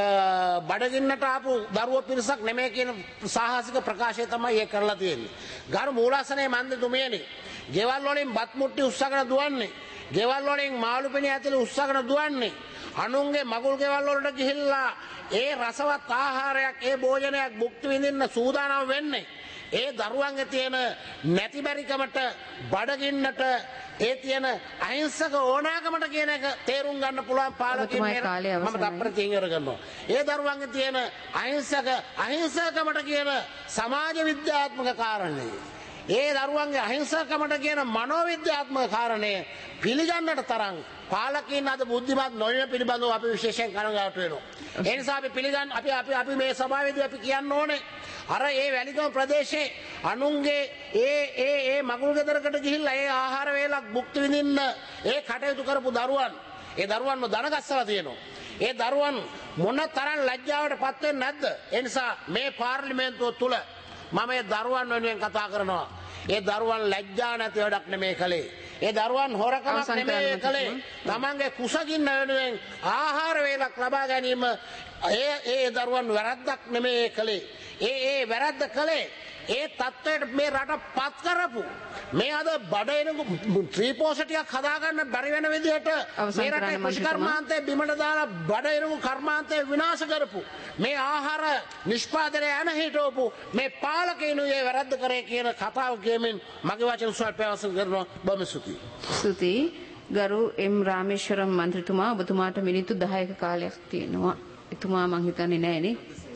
බඩගින්නට ආපු දරුවෝ පිරිසක් නෙමෙයි කියන සාහසික ප්‍රකාශය තමයි ඒ කරලා තියෙන්නේ. ගරු මූලාසනයේ මන්දිතුමියනි, ගෙවල් වලින් බත් මුට්ටි උස්සගෙන දුවන්නේ. ගෙවල් වලින් මාළු පිණි ඇතුලේ උස්සගෙන දුවන්නේ. අනුන්ගේ මගුල් ගෙවල් වලට ගිහිල්ලා ඒ රසවත් ආහාරයක් ඒ භෝජනයක් භුක්ති විඳින්න සූදානම් වෙන්නේ. ඒ දරුවන්ගේ තියෙන නැතිබරිකමට බඩගින්නට ඒ තියෙන අහිංසක ඕනෑකමට කියන එක තේරුම් ගන්න පුළුවන් පාලකයන් මම තප්පර තියන කරනවා. ඒ දරුවන්ගේ තියෙන අහිංසක අහිංසකමට කියන සමාජ විද්‍යාත්මක කාරණේ ඒ දරුවන්ගේ අහිංසකමට කියන මනෝවිද්‍යාත්මක කාරණය පිළිගන්නට තරම් පාලකයන් අද බුද්ධිමත් නොවන පිළිබඳව අපි විශේෂයෙන් කනගාටු වෙනවා. ඒ නිසා අපි පිළිගන්න අපි අපි අපි මේ සභාවේදී අපි කියන්න ඕනේ අර ඒ වැලිගම ප්‍රදේශයේ අනුන්ගේ ඒ ඒ ඒ මගුල් ගෙදරකට ගිහිල්ලා ඒ ආහාර වේලක් භුක්ති විඳින්න ඒ කටයුතු කරපු දරුවන් ඒ දරුවන්ව දනගස්සලා තියෙනවා. ඒ දරුවන් මොන තරම් ලැජ්ජාවට පත් වෙන්නේ නැද්ද? ඒ නිසා මේ පාර්ලිමේන්තුව තුල මම මේ දරුවන් වෙනුවෙන් කතා කරනවා. ඒ දරුවන් ලැජ්ජා නැති වැඩක් නෙමේ කළේ. ඒ දරුවන් හොරකමක් නෙමේ කළේ. තමන්ගේ කුසගින්න වෙනුවෙන් ආහාර වේලක් ලබා ගැනීම ඒ ඒ දරුවන් වැරද්දක් නෙමේ කළේ. ඒ ඒ වැරද්ද කළේ ඒ තත්ත්වයට මේ රට පත් කරපු මේ අද බඩ එනු ත්‍රිපෝෂටියක් හදාගන්න බැරි වෙන විදිහට මේ රටේ කෘෂිකර්මාන්තයේ බිමට දාලා බඩ එනු කර්මාන්තය විනාශ කරපු මේ ආහාර නිෂ්පාදනය යන හිටවපු මේ පාලකයන් ඒ වැරද්ද කරේ කියන කතාව කියමින් මගේ වචන ස්වල්පය අවසන් කරනවා. බොහොම ස්තුතියි. ස්තුතියි. ගරු එම් රාමේශ්වරම් මන්ත්‍රීතුමා ඔබතුමාට මිනිත්තු දහයක කාලයක් තියෙනවා. එතුමා මං හිතන්නේ නෑනේ.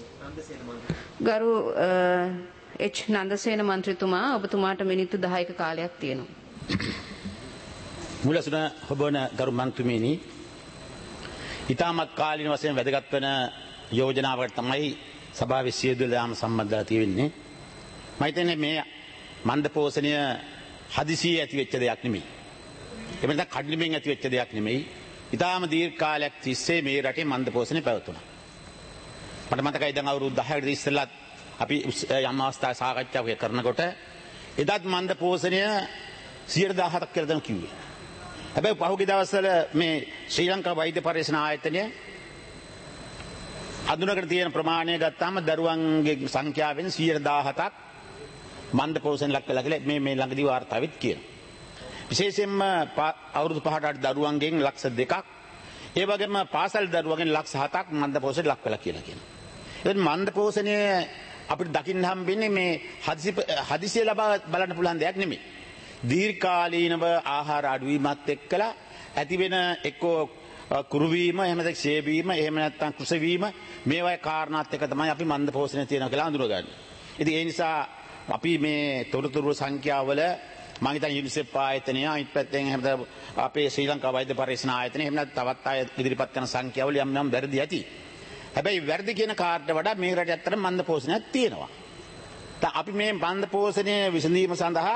ගරු එච් නන්දසේන මන්ත්‍රීතුමා ඔබතුමාට මිනිත්තු දහයක කාලයක් තියෙනවා. මුලසුන ඔබවන ගරු මන්ත්‍රීමේනි, ඊටමත් කාලීන වශයෙන් වැදගත් වෙන යෝජනාවකට තමයි සභාවේ සියලු දාම සම්බන්ධලා තියෙන්නේ. මම හිතන්නේ මේ මන්ද පෝෂණය හදිසියෙ ඇති වෙච්ච දෙයක් නෙමෙයි. ඒ වෙනත කඩලිමින් ඇති වෙච්ච දෙයක් නෙමෙයි. ඊටාම දීර්ඝ කාලයක් තිස්සේ මේ රටේ මන්ද පෝෂණය පැවතුණා. මට මතකයි දැන් අවුරුදු දහයකට ඉස්සෙල්ලා අපි යම් අවස්ථාවක සාකච්ඡාවක් කරනකොට එදත් මන්ද පෝෂණය සියයට දහහක් කියලා තමයි කිව්වේ. හැබැයි පහුගිය දවස්වල මේ ශ්‍රී ලංකා වෛද්‍ය පරීක්ෂණ ආයතනය අඳුනකට තියෙන ප්‍රමාණය ගත්තාම දරුවන්ගේ සංඛ්‍යාවෙන් සියයට දහහක් මන්ද පෝෂණය ලක් වෙලා කියලා මේ මේ ළඟදී වාර්තාවෙත් කියනවා. විශේෂයෙන්ම අවුරුදු පහට අට දරුවන්ගෙන් ලක්ෂ දෙකක් ඒ වගේම පාසල් දරුවන්ගෙන් ලක්ෂ හතක් මන්ද පෝෂණය ලක් වෙලා කියලා කියනවා. එතන මන්ද පෝෂණය අපිට දකින්න හම්බෙන්නේ මේ හදිසි හදිසිය ලබා බලන්න පුළුවන් දෙයක් නෙමෙයි. දීර්ඝකාලීනව ආහාර අඩුවීමත් එක්කලා ඇති වෙන එක්කෝ කුරු වීම එහෙම නැත්නම් ක්ෂය වීම එහෙම නැත්නම් කුස වීම මේවායි කාරණාත් එක තමයි අපි මන්ද පෝෂණය තියෙනවා කියලා අඳුරගන්නේ. ඉතින් ඒ නිසා අපි මේ තොරතුරු සංඛ්‍යාවල මම හිතන්නේ යුනිසෙෆ් ආයතනය අනිත් පැත්තෙන් එහෙම අපේ ශ්‍රී ලංකා වෛද්‍ය පරීක්ෂණ ආයතනය එහෙම නැත්නම් තවත් අය ඉදිරිපත් කරන සංඛ්‍යාවල යම් යම් වැරදි ඇති. හැබැයි වැරදි කියන කාර්යයට වඩා මේ රටේ ඇත්තටම මන්ද පෝෂණයක් තියෙනවා. දැන් අපි මේ මන්ද පෝෂණය විසඳීම සඳහා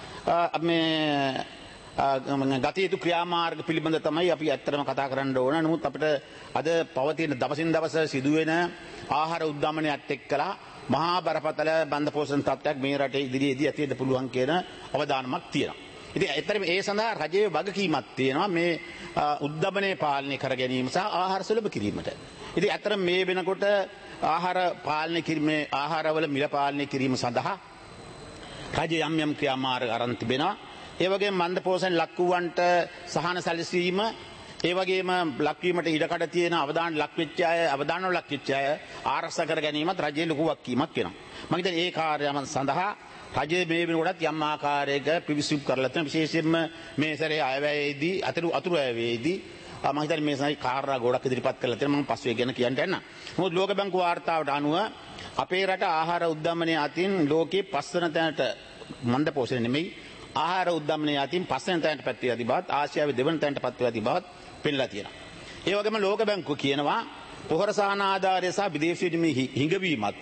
මේ ගත යුතු ක්‍රියාමාර්ග පිළිබඳ තමයි අපි ඇත්තටම කතා කරන්න ඕන. නමුත් අපිට අද පවතින දවසින් දවස සිදුවෙන ආහාර උද්දමනයත් එක්කලා මහා බරපතල මන්ද පෝෂණ තත්ත්වයක් මේ රටේ ඉදිරියේදී ඇති වෙන්න පුළුවන් කියන අවධානමක් තියෙනවා. ඉතින් ඇත්තටම ඒ සඳහා රජයේ වගකීමක් තියෙනවා මේ උද්දමනය පාලනය කර ගැනීම සහ ආහාර සුලභ කිරීමට. ඉතින් ඇත්තටම මේ වෙනකොට ආහාර පාලනය කිරීමේ ආහාරවල මිල පාලනය කිරීම සඳහා රජය යම් යම් ක්‍රියාමාර්ග අරන් තිබෙනවා. ඒ වගේම මන්ද පෝෂණ ලක්වුවන්ට සහන සැලසීම ඒ වගේම ලක්වීමට ඉඩකඩ තියෙන අවදාන ලක්වෙච්ච අය අවදාන ලක්වෙච්ච අය ආරක්ෂා කර ගැනීමත් රජයේ ලොකු වගකීමක් වෙනවා. මම හිතන්නේ ඒ කාර්යයම සඳහා රජයේ මේ වෙනකොටත් යම් ආකාරයක පිවිසුම් කරලා තියෙන විශේෂයෙන්ම මේ සැරේ අයවැයේදී අතුරු අතුරු අයවැයේදී මම හිතන්නේ මේ සයි කාර්යා ගොඩක් ඉදිරිපත් කරලා තියෙනවා. මම පස්සේ ගැන කියන්න යන්න. මොකද ලෝක බැංකු වාර්තාවට අනුව අපේ රට ආහාර උද්දමනය අතින් ලෝකේ පස්වන තැනට මන්ද පෝෂණය නෙමෙයි ආහාර උද්දමනය අතින් පස්වන තැනට පත් වෙලා තිබවත් ආසියාවේ දෙවන තැනට පත් වෙලා තිබවත් පෙන්නලා තියෙනවා. ඒ වගේම ලෝක බැංකුව කියනවා පොහොර සහන ආධාරය සහ විදේශ විනිමය හිඟවීමත්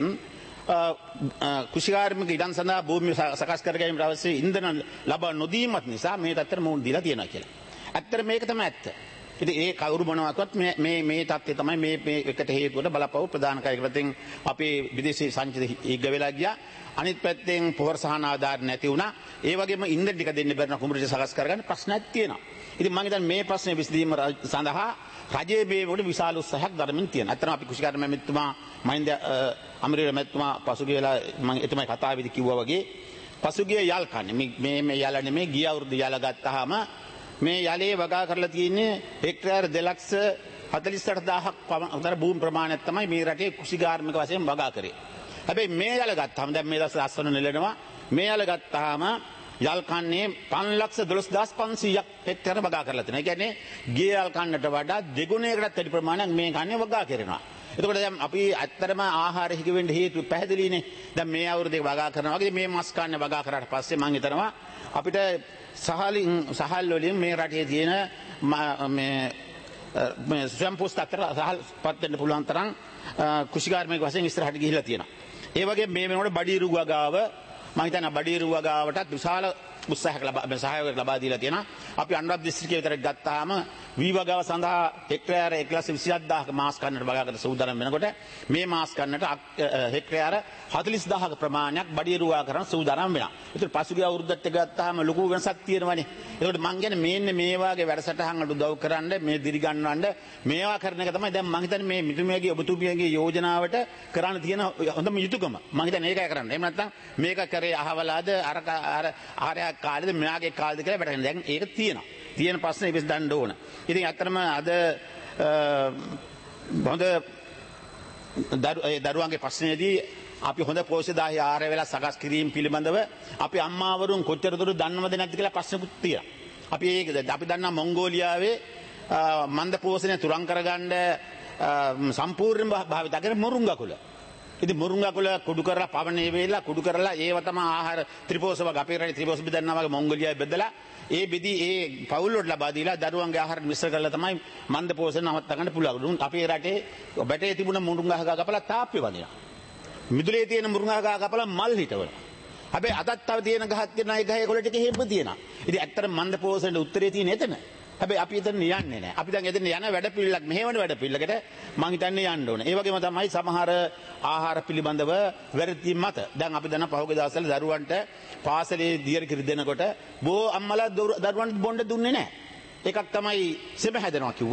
කුෂිකාර්මික ඉඩම් සඳහා භූමිය සකස් කර ගැනීමට අවශ්‍ය ඉන්ධන ලබා නොදීමත් නිසා මේ තත්ත්වෙට මුහුණ දීලා තියෙනවා කියලා. ඇත්තට මේක තමයි ඇත්ත. ඉතින් ඒ කවුරු මොනවාක්වත් මේ මේ මේ තත්ත්වය තමයි මේ මේ එකට හේතුවට බලපව ප්‍රධාන කාරණාවෙන් අපේ විදේශී සංචිත හිග වෙලා ගියා. අනිත් පැත්තෙන් පොහොර සහන ආධාර නැති වුණා. ඒ වගේම ඉන්ධන ටික දෙන්න බැරි නම් කුඹුරට සකස් කරගන්න ප්‍රශ්නයක් තියෙනවා. ඉතින් මම හිතන්නේ මේ ප්‍රශ්නේ විසඳීම සඳහා රජයේ මේ වල විශාල උත්සාහයක් දරමින් තියෙනවා. අත්‍තරම අපි කුෂිකාර්ම මැතිතුමා මහින්ද අමරේල මැතිතුමා පසුගිය වෙලා මම එතුමයි කතාවේදී කිව්වා වගේ පසුගිය යල් කන්නේ මේ මේ යල නෙමෙයි ගිය අවුරුදු යල ගත්තාම මේ යලේ වගා කරලා තියෙන්නේ හෙක්ටයාර දෙලක්ෂ හතළිස් අට දහසක් අතර භූමි ප්‍රමාණයක් තමයි මේ රටේ කුෂිකාර්මික වශයෙන් වගා කරේ. හැබැයි මේ යල ගත්තාම දැන් මේ දවස් ලස්සන නෙලනවා මේ යල ගත්තාම යල් කන්නේ පන්ලක්ෂ දොළොස් දහස් පන්සීයක් හෙක්ටයාර වගා කරලා තියෙනවා. ඒ කියන්නේ ගිය යල් කන්නට වඩා දෙගුණයකටත් වැඩි ප්‍රමාණයක් මේ කන්නේ වගා කරනවා. එතකොට දැන් අපි ඇත්තටම ආහාර හිග වෙන්න හේතු පැහැදිලිනේ. දැන් මේ අවුරුද්දේ වගා කරනවා වගේ මේ මස් කන්නේ වගා කරාට පස්සේ මම හිතනවා අපිට සහලින් සහල් වලින් මේ රටේ තියෙන මේ මේ සම්පූර්ණ අතර සහල් පත් වෙන්න පුළුවන් තරම් කුෂිකාර්මික වශයෙන් ඉස්සරහට ගිහිල්ලා තියෙනවා. ඒ වගේ මේ වෙනකොට බඩීරු වගාව මම හිතනවා බඩීරු වගාවටත් විශාල උත්සාහයක් ලබා සහයෝගයක් ලබා දීලා තියෙනවා. අපි අනුරාධ දිස්ත්‍රික්කයේ විතර ගත්තාම වී වගාව සඳහා හෙක්ටයාර එක ලක්ෂ විසි හත් දහසක මාස් කන්නට වගා කර සූදානම් වෙනකොට මේ මාස් කන්නට හෙක්ටයාර හතළිස් දහසක ප්‍රමාණයක් බඩීරු වගා කරන සූදානම් වෙනවා. ඒතර පසුගිය අවුරුද්දට ගත්තාම ලොකු වෙනසක් තියෙනවානේ. ඒකට මම කියන්නේ මේන්නේ මේ වාගේ වැඩසටහන් වලට උදව් කරන්න මේ දිරි ගන්නවන්න මේවා කරන එක තමයි දැන් මම හිතන්නේ මේ මිතුමියගේ ඔබතුමියගේ යෝජනාවට කරන්න තියෙන හොඳම යුතුයකම. මම හිතන්නේ ඒකයි කරන්න. එහෙම නැත්නම් මේක කරේ අහවලාද අර අර ආරයක් කාලෙද මෙයාගේ කාලෙද කියලා වැටහෙන. දැන් ඒක තියෙනවා. තියෙන ප්‍රශ්නේ විසඳන්න ඕන. ඉතින් අත්‍තරම අද හොඳ දරුවන්ගේ ප්‍රශ්නේදී අපි හොඳ පෝෂ්‍යදායී ආහාර වේලා සකස් කිරීම පිළිබඳව අපි අම්මාවරුන් කොච්චර දුර දන්නවද නැද්ද කියලා ප්‍රශ්නකුත් තියෙනවා. අපි ඒක අපි දන්නා මොංගෝලියාවේ මන්ද පෝෂණය තුරන් කරගන්න සම්පූර්ණ භාවිත කරන මුරුංගා කුල. ඉතින් මුරුංගා කුල කුඩු කරලා පවනේ වේලා කුඩු කරලා ඒව තමයි ආහාර ත්‍රිපෝෂ වගේ අපේ රටේ ත්‍රිපෝෂ බෙදන්නා වගේ මොංගෝලියාවේ බෙදලා ඒ බෙදී ඒ පවුල් වලට ලබා දීලා දරුවන්ගේ ආහාර මිශ්‍ර කරලා තමයි මන්ද පෝෂණ නවත්ත ගන්න පුළුවන්. අපේ රටේ බැටේ තිබුණ මුරුංගා ගහ කපලා තාප්පේ වදිනවා. මිදුලේ තියෙන මුරුංගා ගහ කපලා මල් හිටවල. හැබැයි අදත් තව තියෙන ගහක් තියෙන අය ගහේ කොළ ටික හේබ්බ තියෙනවා. ඉතින් ඇත්තටම මන්ද පෝෂණේ උත්තරේ තියෙන එතන. හැබැයි අපි එතන යන්නේ නැහැ. අපි දැන් එතන යන වැඩ පිළිලක් මෙහෙවන වැඩ පිළිලකට මං හිතන්නේ යන්න ඕනේ. ඒ වගේම තමයි සමහර ආහාර පිළිබඳව වැරදි මත. දැන් අපි දන්න පහුගිය දවස්වල දරුවන්ට පාසලේ දියර කිරි දෙනකොට බෝ අම්මලා දරුවන්ට බොන්න දුන්නේ නැහැ. එකක් තමයි සෙම හැදෙනවා කිව්වා.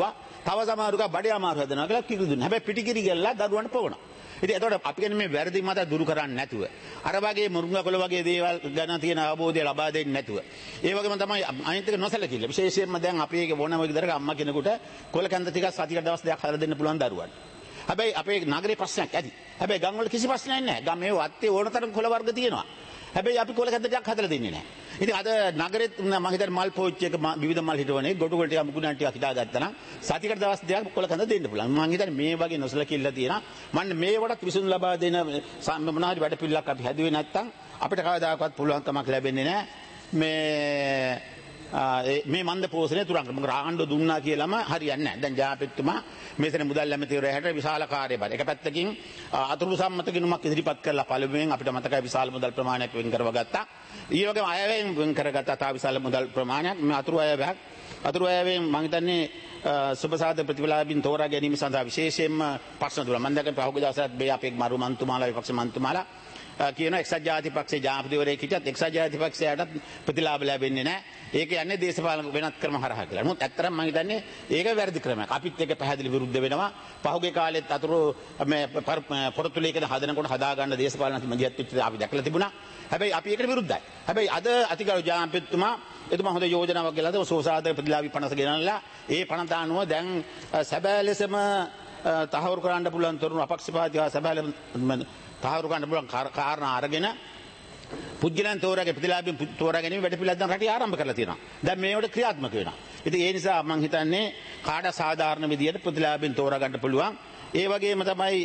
තව සමහරුක බඩේ අමාරු හදනවා කියලා කිරි දුන්නා. හැබැයි පිටිකිරි ගල්ලා දරුවන්ට පොවනවා. ඉතින් එතකොට අපි කියන්නේ මේ වැරදි මත දුරු කරන්නේ නැතුව අර වගේ මුරුංගකොළ වගේ දේවල් ගැන තියෙන අවබෝධය ලබා දෙන්නේ නැතුව ඒ වගේම තමයි අනිත් එක නොසලකිල්ල. විශේෂයෙන්ම දැන් අපි ඒක ඕනම විදිහට අම්මා කෙනෙකුට කොළ කැන්ද ටිකක් සතියකට දවස් දෙකක් හදලා දෙන්න පුළුවන් දරුවන්ට. හැබැයි අපේ නගරේ ප්‍රශ්නයක් ඇති. හැබැයි ගම් වල කිසි ප්‍රශ්නයක් නැහැ. ගමේ වත්තේ ඕන තරම් කොළ වර්ග තියෙනවා. හැබැයි අපි කොළ කැන්ද ටිකක් හදලා දෙන්නේ නැහැ. ඉතින් අද නගරෙත් මම හිතන්නේ මල් පෝච්චි එක විවිධ මල් හිටවනේ ගොඩ ගොඩ ටික මුකුණන් ටිකක් හිටා ගත්තා නම් සතියකට දවස් දෙකක් කොළ කැන්ද දෙන්න පුළුවන්. මම හිතන්නේ මේ වගේ නොසලකිල්ල තියෙනවා. මන්න මේ වලට විසඳුම් ලබා දෙන මොනවාරි වැඩ පිළිලක් අපි හැදුවේ නැත්නම් අපිට කවදාකවත් පුළුවන්කමක් ලැබෙන්නේ නැහැ. මේ මේ මන්ද පෝෂණය තුරන් මොකද ආණ්ඩුව දුන්නා කියලාම හරියන්නේ නැහැ. දැන් ජනාධිපතිතුමා මෙතන මුදල් ඇමතිවරයාට විශාල කාර්යභාර. එක පැත්තකින් අතුරු සම්මත ගිණුමක් ඉදිරිපත් කරලා පළමුවෙන් අපිට මතකයි විශාල මුදල් ප්‍රමාණයක් වෙන් කරව ගත්තා. ඊ වගේම අයවැයෙන් වෙන් කරගත්තා තා විශාල මුදල් ප්‍රමාණයක්. මේ අතුරු අයවැයක් අතුරු අයවැයෙන් මම හිතන්නේ සුබසාද ප්‍රතිඵලාභින් තෝරා ගැනීම සඳහා විශේෂයෙන්ම ප්‍රශ්න දුන්නා. මම දැක්කේ පහුගිය දවසට මේ අපේ මරු මන්තුමාලා විපක්ෂ මන්තුමාලා කියන එක්සත් ජාතිපක්ෂයේ ජනාධිපතිවරයෙක් හිටියත් එක්සත් ජාතිපක්ෂයටත් ප්‍රතිලාභ ලැබෙන්නේ නැහැ. ඒක යන්නේ දේශපාලන වෙනත් ක්‍රම හරහා කියලා. නමුත් ඇත්තටම මම හිතන්නේ ඒක වැරදි ක්‍රමයක්. අපිත් ඒක පැහැදිලි විරුද්ධ වෙනවා. පහුගිය කාලෙත් අතුරු මේ පොරොත්තු ලේඛන හදනකොට හදා ගන්න දේශපාලන මැදිහත් වෙච්ච අපි දැකලා තිබුණා. හැබැයි අපි ඒකට විරුද්ධයි. හැබැයි අද අතිගරු ජනාධිපතිතුමා එතුමා හොඳ යෝජනාවක් ගෙනල්ලා තියෙනවා. සෝසාද ප්‍රතිලාභී පනත ගෙනල්ලා ඒ පනත අනුව දැන් සැබෑ ලෙසම තහවුරු කරන්න පුළුවන් තරුණ අපක්ෂපාතී සැබෑ තහවුරු කරන්න පුළුවන් කාරණා අරගෙන පුද්ගලයන් තෝරාගෙන ප්‍රතිලාභීන් තෝරා ගැනීම වැඩ පිළිවෙල දැන් රටේ ආරම්භ කරලා තියෙනවා. දැන් මේවට ක්‍රියාත්මක වෙනවා. ඉතින් ඒ නිසා මම හිතන්නේ කාට සාධාරණ විදියට ප්‍රතිලාභීන් තෝරා ගන්න පුළුවන්. ඒ වගේම තමයි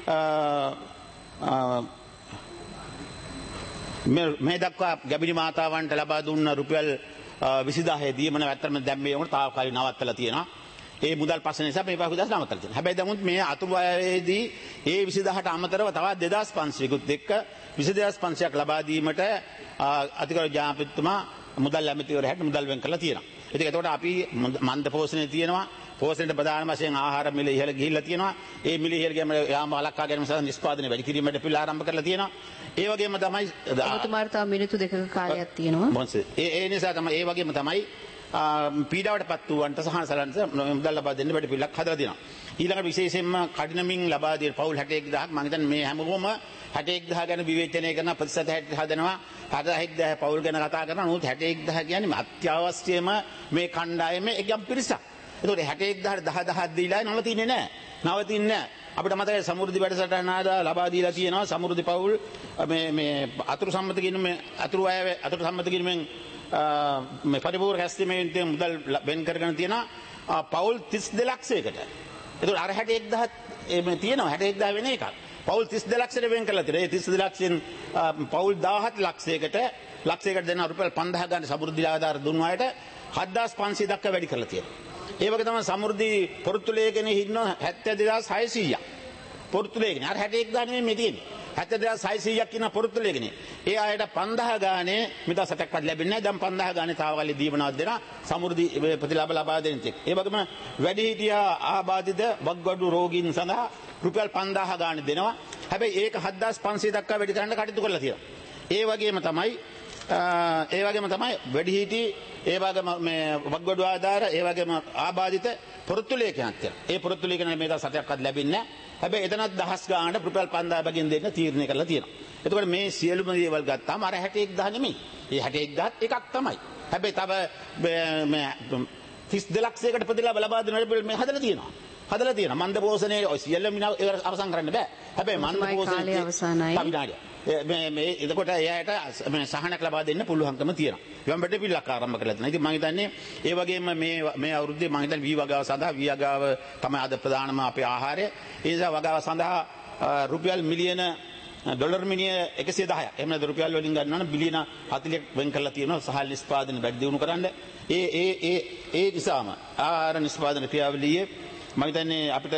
මේ දක්වා ගැබිනි මාතාවන්ට ලබා දුන්න රුපියල් විසිදාහේ දීමන ඇත්තටම දැන් මේ උන්ට තාවකාලිකව නවත්තලා තියෙනවා. ඒ මුදල් පස්ස නිසා මේ පහුගිය දවස් නවත්තලා තියෙනවා. හැබැයි දැන් මේ අතුරු අයවැයේදී ඒ විසිදාහට අමතරව තවත් දෙදාස් පන්සීයකුත් එක්ක විසිදාස් පන්සීයක් ලබා දීමට අතිගරු ජනාධිපතිතුමා මුදල් ඇමතිවරයාට මුදල් වෙන් කරලා තියෙනවා. ඉතින් එතකොට අපි මන්ද පෝෂණය තියෙනවා. පෝෂණයට ප්‍රධාන වශයෙන් ආහාර මිල ඉහළ ගිහිල්ලා තියෙනවා. ඒ මිල ඉහළ ගියම යාම වළක්වා ගැනීම සඳහා නිෂ්පාදනය වැඩි කිරීමට පිළ ආරම්භ කරලා තියෙනවා. ඒ වගේම තමයි ඔබතුමාට තව මිනිත්තු දෙකක කාලයක් තියෙනවා. ඒ ඒ නිසා තමයි ඒ වගේම තමයි පීඩාවටපත් වූවන්ට සහන සලන්ත මුදල් ලබා දෙන්න වැඩ පිළිලක් හදලා දෙනවා. ඊළඟට විශේෂයෙන්ම කඩිනමින් ලබා දෙන පවුල් හැට එක්දහස් මම හිතන්නේ මේ හැමෝම හැට එක්දහස් ගැන විවේචනය කරන ප්‍රතිශත හැට හදනවා. හැට එක්දහස් පවුල් ගැන කතා කරනවා. නමුත් හැට එක්දහස් කියන්නේ අත්‍යවශ්‍යම මේ කණ්ඩායමේ එකම පිරිසක්. ඒතකොට හැට එක්දහස් දහ දහක් දීලා නවතින්නේ නැහැ. නවතින්නේ නැහැ. අපිට මතකයි සමෘද්ධි වැඩසටහන ආදා ලබා දීලා තියෙනවා. සමෘද්ධි පවුල් මේ මේ අතුරු සම්මත කියන මේ අතුරු අය අතුරු සම්මත කියන මේ මේ පරිපූර්ණ කැස්ටිමේන්තේ මුදල් වෙන් කරගෙන තියෙනවා පවුල් තිස් දෙක ලක්ෂයකට. ඒතකොට අර හැට එක්දහස් මේ තියෙනවා හැට එක්දහස් වෙන එකක්. පවුල් තිස් දෙක ලක්ෂයට වෙන් කරලා තියෙනවා. ඒ තිස් දෙක ලක්ෂයෙන් පවුල් දාහත් ලක්ෂයකට ලක්ෂයකට දෙන රුපියල් පන්දාහ ගන්න සමෘද්ධි ආධාර දුන්නු අයට හත්දාස් පන්සීය දක්වා වැඩි කරලා තියෙනවා. ඒ වගේ තමයි සමෘද්ධි පොරොත්තු ලේඛනයේ ඉන්න හැත්තෑ දෙදාස් හයසීයක්. පොරොත්තු ලේඛනය අර හැට එක්දහස් නෙමෙයි මේ තියෙන්නේ. හැත්තෑ දෙදාස් හයසීයක් කියන පොරොත්තු ලේඛනය. ඒ අයට පන්දාහ ගානේ මිදසටක්වත් ලැබෙන්නේ නැහැ. දැන් පන්දාහ ගානේ තාවකාලික දීවනාවක් දෙනවා සමෘද්ධි ප්‍රතිලාභ ලබා දෙන තෙක්. ඒ වගේම වැඩිහිටියා ආබාධිත වග්ගඩු රෝගීන් සඳහා රුපියල් පන්දාහ ගානේ දෙනවා. හැබැයි ඒක හත්දාස් පන්සීය දක්වා වැඩි කරන්න කටයුතු කරලා තියෙනවා. ඒ වගේම තමයි ඒ වගේම තමයි වැඩිහිටි ඒ වගේම මේ වග්ගඩු ආධාර ඒ වගේම ආබාධිත පොරොත්තු ලේඛනයක් තියෙනවා. ඒ පොරොත්තු ලේඛන මේ දවස් හතක්වත් ලැබෙන්නේ නැහැ. හැබැයි එතනත් දහස් ගානට රුපියල් පන්දාහ බැගින් දෙන්න තීරණය කරලා තියෙනවා. එතකොට මේ සියලුම දේවල් ගත්තාම අර හැට එක්දහස් නෙමෙයි. ඒ හැට එක්දහස් එකක් තමයි. හැබැයි තව මේ තිස් දෙක ලක්ෂයකට ප්‍රතිලාභ ලබා දෙන මේ හදලා තියෙනවා. හදලා තියෙනවා. මන්ද පෝෂණයේ ඔය සියල්ලම අවසන් කරන්න බෑ. හැබැයි මන්ද පෝෂණයේ අවසානයි. මේ මේ එතකොට එයාට මේ සහනක් ලබා දෙන්න පුළුවන්කම තියෙනවා. ඊවම් බඩ පිළිලක් ආරම්භ කරලා තියෙනවා. ඉතින් මම හිතන්නේ ඒ වගේම මේ මේ අවුරුද්දේ මම හිතන්නේ වී වගාව සඳහා වී වගාව තමයි අද ප්‍රධානම අපේ ආහාරය. ඒ නිසා වගාව සඳහා රුපියල් මිලියන ඩොලර් මිලියන එකසිය දහයක්. එහෙම නැත්නම් රුපියල් වලින් ගන්නවා නම් බිලියන හතළිහක් වෙන් කරලා තියෙනවා සහල් නිෂ්පාදන වැඩි දියුණු කරන්න. ඒ ඒ ඒ ඒ නිසාම ආහාර නිෂ්පාදන ක්‍රියාවලියේ මම හිතන්නේ අපිට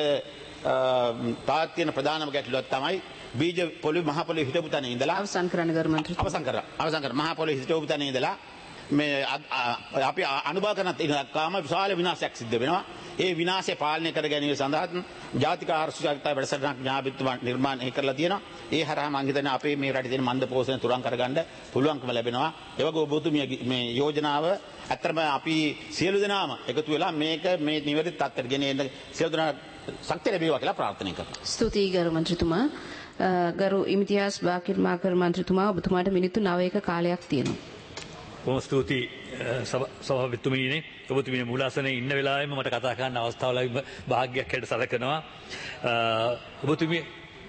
තාත් තියෙන ප්‍රධානම ගැටලුවක් තමයි බීජ පොළොවේ මහ පොළොවේ හිටපු තැන ඉඳලා අවසන් කරන්න ගරු මන්ත්‍රී අවසන් කරා අවසන් කරා මහ පොළොවේ හිටපු තැන ඉඳලා මේ අපි අනුභව කරන ඉනක්කාම විශාල විනාශයක් සිද්ධ වෙනවා. ඒ විනාශය පාලනය කර ගැනීම සඳහා ජාතික ආර්ථිකතා වැඩසටහනක් ඥාපිතුමා නිර්මාණය කරලා තියෙනවා. ඒ හරහා මම හිතන්නේ අපේ මේ රටේ තියෙන මන්ද පෝෂණය තුරන් කරගන්න පුළුවන්කම ලැබෙනවා. ඒ වගේ ඔබතුමිය මේ යෝජනාව ඇත්තටම අපි සියලු දෙනාම එකතු වෙලා මේක මේ නිවැරදි තත්ත්වයට ගෙන එන්න සියලු දෙනා ශක්තිය ලැබේවා කියලා ප්‍රාර්ථනා කරනවා. ස්තුතියි ගරු මන්ත්‍රීතුමා. ගරු ඉම්තියාස් බාකිර් මාකර් මන්ත්‍රීතුමා ඔබතුමාට මිනිත්තු නවයක කාලයක් තියෙනවා. බොහොම ස්තුතියි සභාපතිතුමනි. ඔබතුමිය මූලාසනයේ ඉන්න වෙලාවෙම මට කතා කරන්න අවස්ථාව ලැබීම වාග්යක් හැට සැලකනවා. ඔබතුමිය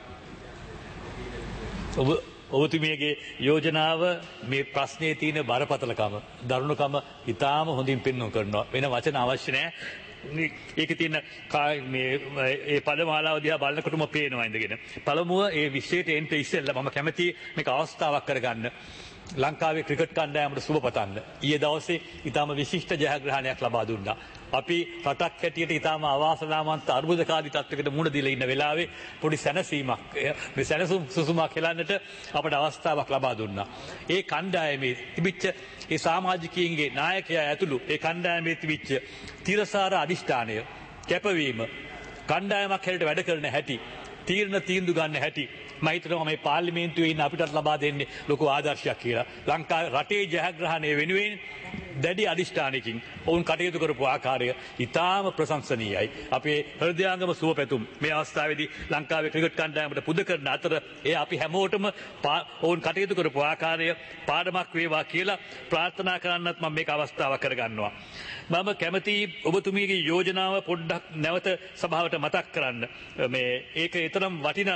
ඔබ ඔබතුමියගේ යෝජනාව මේ ප්‍රශ්නයේ තියෙන බරපතලකම දරුණුකම ඉතාම හොඳින් පෙන්වු කරනවා. වෙන වචන අවශ්‍ය නැහැ. ඒක තියෙන මේ ඒ පදමාලාව දිහා බලනකොටම පේනවා ඉඳගෙන. පළමුව ඒ විශ්වයට එන්න ඉස්සෙල්ලා මම කැමති මේක අවස්ථාවක් කරගන්න. ලංකාවේ ක්‍රිකට් කණ්ඩායමට සුබ පතන්න. ඊයේ දවසේ ඊටාම විශිෂ්ට ජයග්‍රහණයක් ලබා දුන්නා. අපි රටක් හැටියට ඊටාම අවාසනාවන්ත අර්බුදකාරී තත්වයකට මුහුණ දීලා ඉන්න වෙලාවේ පොඩි සැනසීමක් මේ සැනසුම් සුසුමක් හෙලන්නට අපට අවස්ථාවක් ලබා දුන්නා. ඒ කණ්ඩායමේ තිබිච්ච ඒ සමාජිකයින්ගේ නායකයා ඇතුළු ඒ කණ්ඩායමේ තිබිච්ච තිරසාර අධිෂ්ඨානය කැපවීම කණ්ඩායමක් හැටියට වැඩ කරන හැටි තීරණ තීන්දුව ගන්න හැටි මම හිතනවා මේ පාර්ලිමේන්තුවේ ඉන්න අපිටත් ලබා දෙන්නේ ලොකු ආදර්ශයක් කියලා. ලංකාවේ රටේ ජයග්‍රහණය වෙනුවෙන් දැඩි අධිෂ්ඨානයකින් ඔවුන් කටයුතු කරපු ආකාරය ඉතාම ප්‍රශංසනීයයි. අපේ හෘදයාංගම සුවපැතුම් මේ අවස්ථාවේදී ලංකාවේ ක්‍රිකට් කණ්ඩායමට පුද කරන අතර ඒ අපි හැමෝටම ඔවුන් කටයුතු කරපු ආකාරය පාඩමක් වේවා කියලා ප්‍රාර්ථනා කරන්නත් මම මේක අවස්ථාවක් කරගන්නවා. මම කැමතියි ඔබතුමියගේ යෝජනාව පොඩ්ඩක් නැවත සභාවට මතක් කරන්න. මේ ඒක ඊතරම් වටින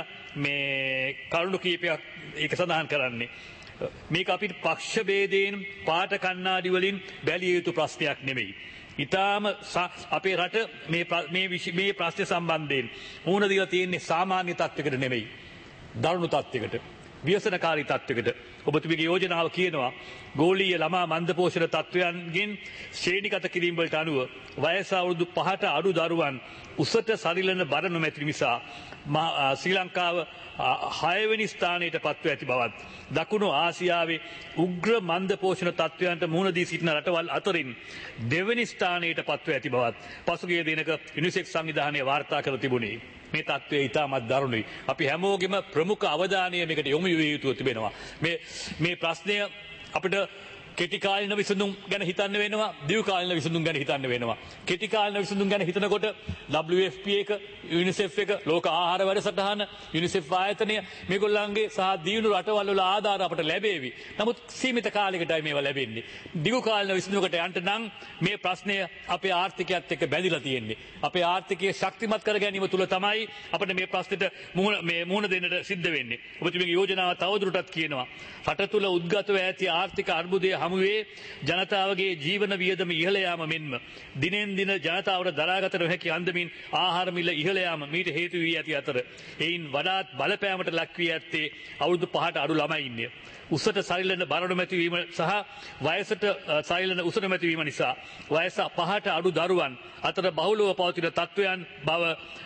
මේ කරුණු කීපයක් ඒක සඳහන් කරන්නේ. මේක අපිට පක්ෂ ભેදයෙන් පාට කණ්ණාඩි වලින් බැලිය යුතු ප්‍රශ්නයක් නෙමෙයි. ඊටාම අපේ රට මේ මේ මේ ප්‍රශ්න සම්බන්ධයෙන් මුහුණ දීලා තියෙන්නේ සාමාන්‍ය තත්ත්වයකට නෙමෙයි. දරුණු තත්ත්වයකට, ව්‍යසනකාරී තත්ත්වයකට. ඔබතුමීගේ යෝජනාව කියනවා ගෝලීය ළමා මන්දපෝෂණ තත්ත්වයන්ගෙන් ශ්‍රේණිගත කිරීම වලට අනුව වයස අවුරුදු පහට අඩු දරුවන් උසට සරිලන බර නොමැති නිසා ශ්‍රී ලංකාව හයවෙනි ස්ථානයට පත්ව ඇති බවත් දකුණු ආසියාවේ උග්‍ර මන්ද පෝෂණ තත්ත්වයන්ට මුහුණ දී සිටින රටවල් අතරින් දෙවෙනි ස්ථානයට පත්ව ඇති බවත් පසුගිය දිනක යුනිසෙෆ් සංවිධානය වාර්තා කර තිබුණේ. මේ තත්ත්වය ඉතාමත් දරුණුයි. අපි හැමෝගෙම ප්‍රමුඛ අවධානය මේකට යොමු විය යුතුව තිබෙනවා. මේ මේ ප්‍රශ්නය අපිට කෙටි කාලින විසඳුම් ගැන හිතන්න වෙනවා, දීර්ඝ කාලින විසඳුම් ගැන හිතන්න වෙනවා. කෙටි කාලින විසඳුම් ගැන හිතනකොට W F P එක, UNICEF එක, ලෝක ආහාර වැඩසටහන, UNICEF ආයතනය මේගොල්ලන්ගේ සහ දියුණු රටවල් වල ආධාර අපට ලැබෙවි. නමුත් සීමිත කාලයකටයි මේවා ලැබෙන්නේ. දීර්ඝ කාලින විසඳුමකට යන්න නම් මේ ප්‍රශ්නය අපේ ආර්ථිකයත් එක්ක බැඳිලා තියෙන්නේ. අපේ ආර්ථිකය ශක්තිමත් කර ගැනීම තුල තමයි අපිට මේ ප්‍රශ්නෙට මුහුණ මේ මුහුණ දෙන්නට සිද්ධ වෙන්නේ. ඔබතුමීගේ යෝජනාව තවදුරටත් කියනවා රට තුල උද්ගතව ඇති ආර්ථික අර්බුදය හමුවේ ජනතාවගේ ජීවන වියදම ඉහළ යාම මෙන්ම දිනෙන් දින ජනතාවට දරාගත නොහැකි අන්දමින් ආහාර මිල ඉහළ යාම මීට හේතු වී ඇති අතර එයින් වඩාත් බලපෑමට ලක් වී ඇත්තේ අවුරුදු පහට අඩු ළමයි ඉන්නේ. උසට සරිලන බර නොමැති වීම සහ වයසට සරිලන උස නොමැති වීම නිසා වයස පහට අඩු දරුවන් අතර බහුලව පවතින තත්ත්වයන් බව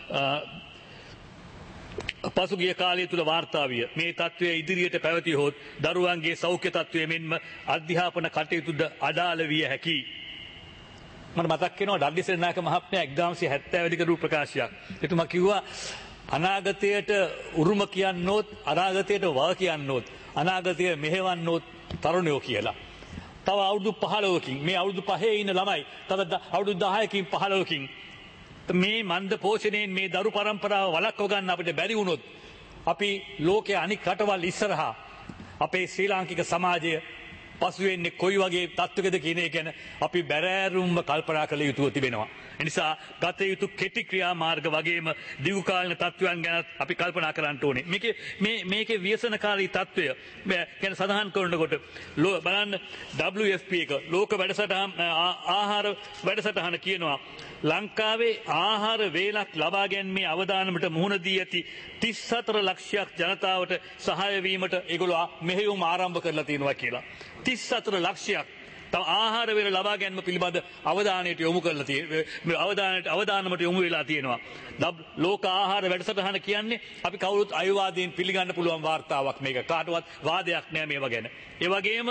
පසුගිය කාලය තුළ වාර්තා විය. මේ තත්ත්වය ඉදිරියට පැවතියොත් දරුවන්ගේ සෞඛ්‍ය තත්ත්වය මෙන්ම අධ්‍යාපන කටයුතුද අඩාල විය හැකියි. මට මතක් වෙනවා ඩග්ලස් සේනානායක මහත්මයා එක්දාසය හැත්තෑ වෙනි කරු ප්‍රකාශයක්. එතුමා කිව්වා අනාගතයට උරුම කියන්නොත් අනාගතයට වග කියන්නොත් අනාගතය මෙහෙවන්නොත් තරුණයෝ කියලා. තව අවුරුදු පහළොවකින් මේ අවුරුදු පහේ ඉන්න ළමයි තව අවුරුදු දහයකින් පහළොවකින් මේ මන්ද පෝෂණයෙන් මේ දරු පරම්පරාව වළක්ව ගන්න අපිට බැරි වුණොත් අපි ලෝකයේ අනික් රටවල් ඉස්සරහා අපේ ශ්‍රී ලාංකික සමාජය පසු වෙන්නේ කොයි වගේ තත්ත්වයකද කියන එක ගැන අපි බැරෑරුම්ව කල්පනා කළ යුතුව තිබෙනවා. එනිසා ගත යුතු කෙටි ක්‍රියාමාර්ග වගේම දිගු කාලින තත්ත්වයන් ගැන අපි කල්පනා කරන්න ඕනේ. මේකේ මේ මේකේ ව්‍යසනකාරී තත්ත්වය ගැන සඳහන් කරනකොට බලන්න W F P එක ලෝක වැඩසටහන ආහාර වැඩසටහන කියනවා ලංකාවේ ආහාර වේලක් ලබා ගැනීමේ අවදානමට මුහුණ දී ඇති තිස් හතර ලක්ෂයක් ජනතාවට සහාය වීමට ඒගොල්ලෝ මෙහෙයුම් ආරම්භ කරලා තියෙනවා කියලා. තිස් හතර ලක්ෂයක් තව ආහාර වේල ලබා ගැනීම පිළිබඳ අවධානයට යොමු කරලා තියෙනවා. අවධානයට අවධානමට යොමු වෙලා තියෙනවා. ලෝක ආහාර වැඩසටහන කියන්නේ අපි කවුරුත් අයවාදීන් පිළිගන්න පුළුවන් වාර්තාවක් මේක. කාටවත් වාදයක් නෑ මේවා ගැන. ඒ වගේම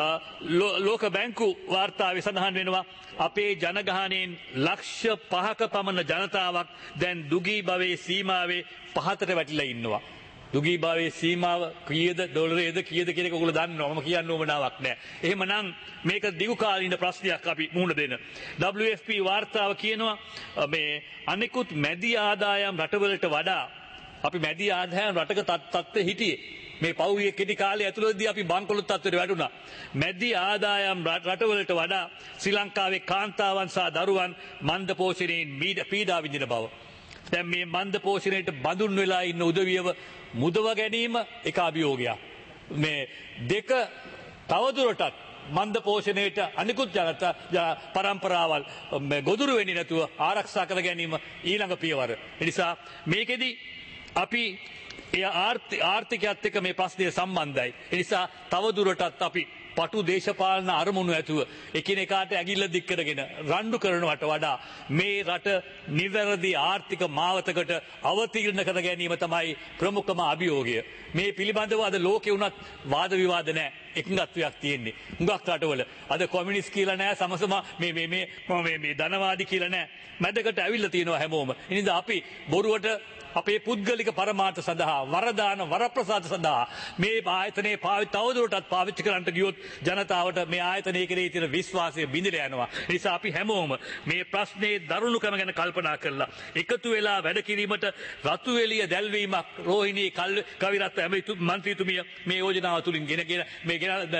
ලෝක බැංකු වාර්තාවේ සඳහන් වෙනවා අපේ ජනගහනයෙන් ලක්ෂ පහක පමණ ජනතාවක් දැන් දුගී භවයේ සීමාවේ පහතට වැටිලා ඉන්නවා. දුගී භවයේ සීමාව කීයද ඩොලරේද කීයද කියන එක ඔයගොල්ලෝ දන්නවා. මම කියන්න ඕමනාවක් නැහැ. එහෙමනම් මේක දිගු කාලීන ප්‍රශ්නයක් අපි මුහුණ දෙන්න. W F P වාර්තාව කියනවා මේ අනිකුත් මැදි ආදායම් රටවලට වඩා අපි මැදි ආදායම් රටක තත්ත්වයේ හිටියේ. මේ පෞරිය කෙටි කාලය ඇතුළතදී අපි බංකොලොත් තත්ත්වයට වැටුණා. මැදි ආදායම් රටවලට වඩා ශ්‍රී ලංකාවේ කාන්තාවන් සහ දරුවන් මන්ද පෝෂණයෙන් පීඩා විඳින බව. දැන් මේ මන්ද පෝෂණයට බඳුන් වෙලා ඉන්න උදවියව මුදව ගැනීම එක අභියෝගයක්. මේ දෙක තවදුරටත් මන්ද පෝෂණයට අනිකුත් ජනතා පරම්පරාවල් ගොදුරු වෙන්නේ නැතුව ආරක්ෂා කර ගැනීම ඊළඟ පියවර. ඒ නිසා මේකෙදි අපි එය ආර්ථිකයත් එක්ක මේ ප්‍රශ්නය සම්බන්ධයි. ඒ නිසා තවදුරටත් අපි පටු දේශපාලන අරමුණු ඇතුව එකිනෙකාට ඇගිල්ල දික් කරගෙන රණ්ඩු කරනවට වඩා මේ රට නිවැරදි ආර්ථික මාවතකට අවතීර්ණ කර ගැනීම තමයි ප්‍රමුඛම අභියෝගය. මේ පිළිබඳව අද ලෝකේ වුණත් වාද විවාද නැහැ. එකඟත්වයක් තියෙන්නේ. හුඟක් රටවල අද කොමියුනිස්ට් කියලා නැහැ සමසම මේ මේ මේ මේ ධනවාදී කියලා නැහැ. මැදකට ඇවිල්ලා තියෙනවා හැමෝම. ඒ නිසා අපි බොරුවට අපේ පුද්ගලික පරමාර්ථ සඳහා වරදාන වරප්‍රසාද සඳහා මේ ආයතනයේ පාවිච්චි තවදුරටත් පාවිච්චි කරන්නට ගියොත් ජනතාවට මේ ආයතනයේ කෙරෙහි තියෙන විශ්වාසය බිඳලා යනවා. ඒ නිසා අපි හැමෝම මේ ප්‍රශ්නේ දරුණුකම ගැන කල්පනා කරලා එකතු වෙලා වැඩ කිරීමට රතු එළිය දැල්වීමක් රෝහිණී කවිරත්න ඇමති මන්ත්‍රීතුමිය මේ යෝජනාව තුලින් ගෙනගෙන මේ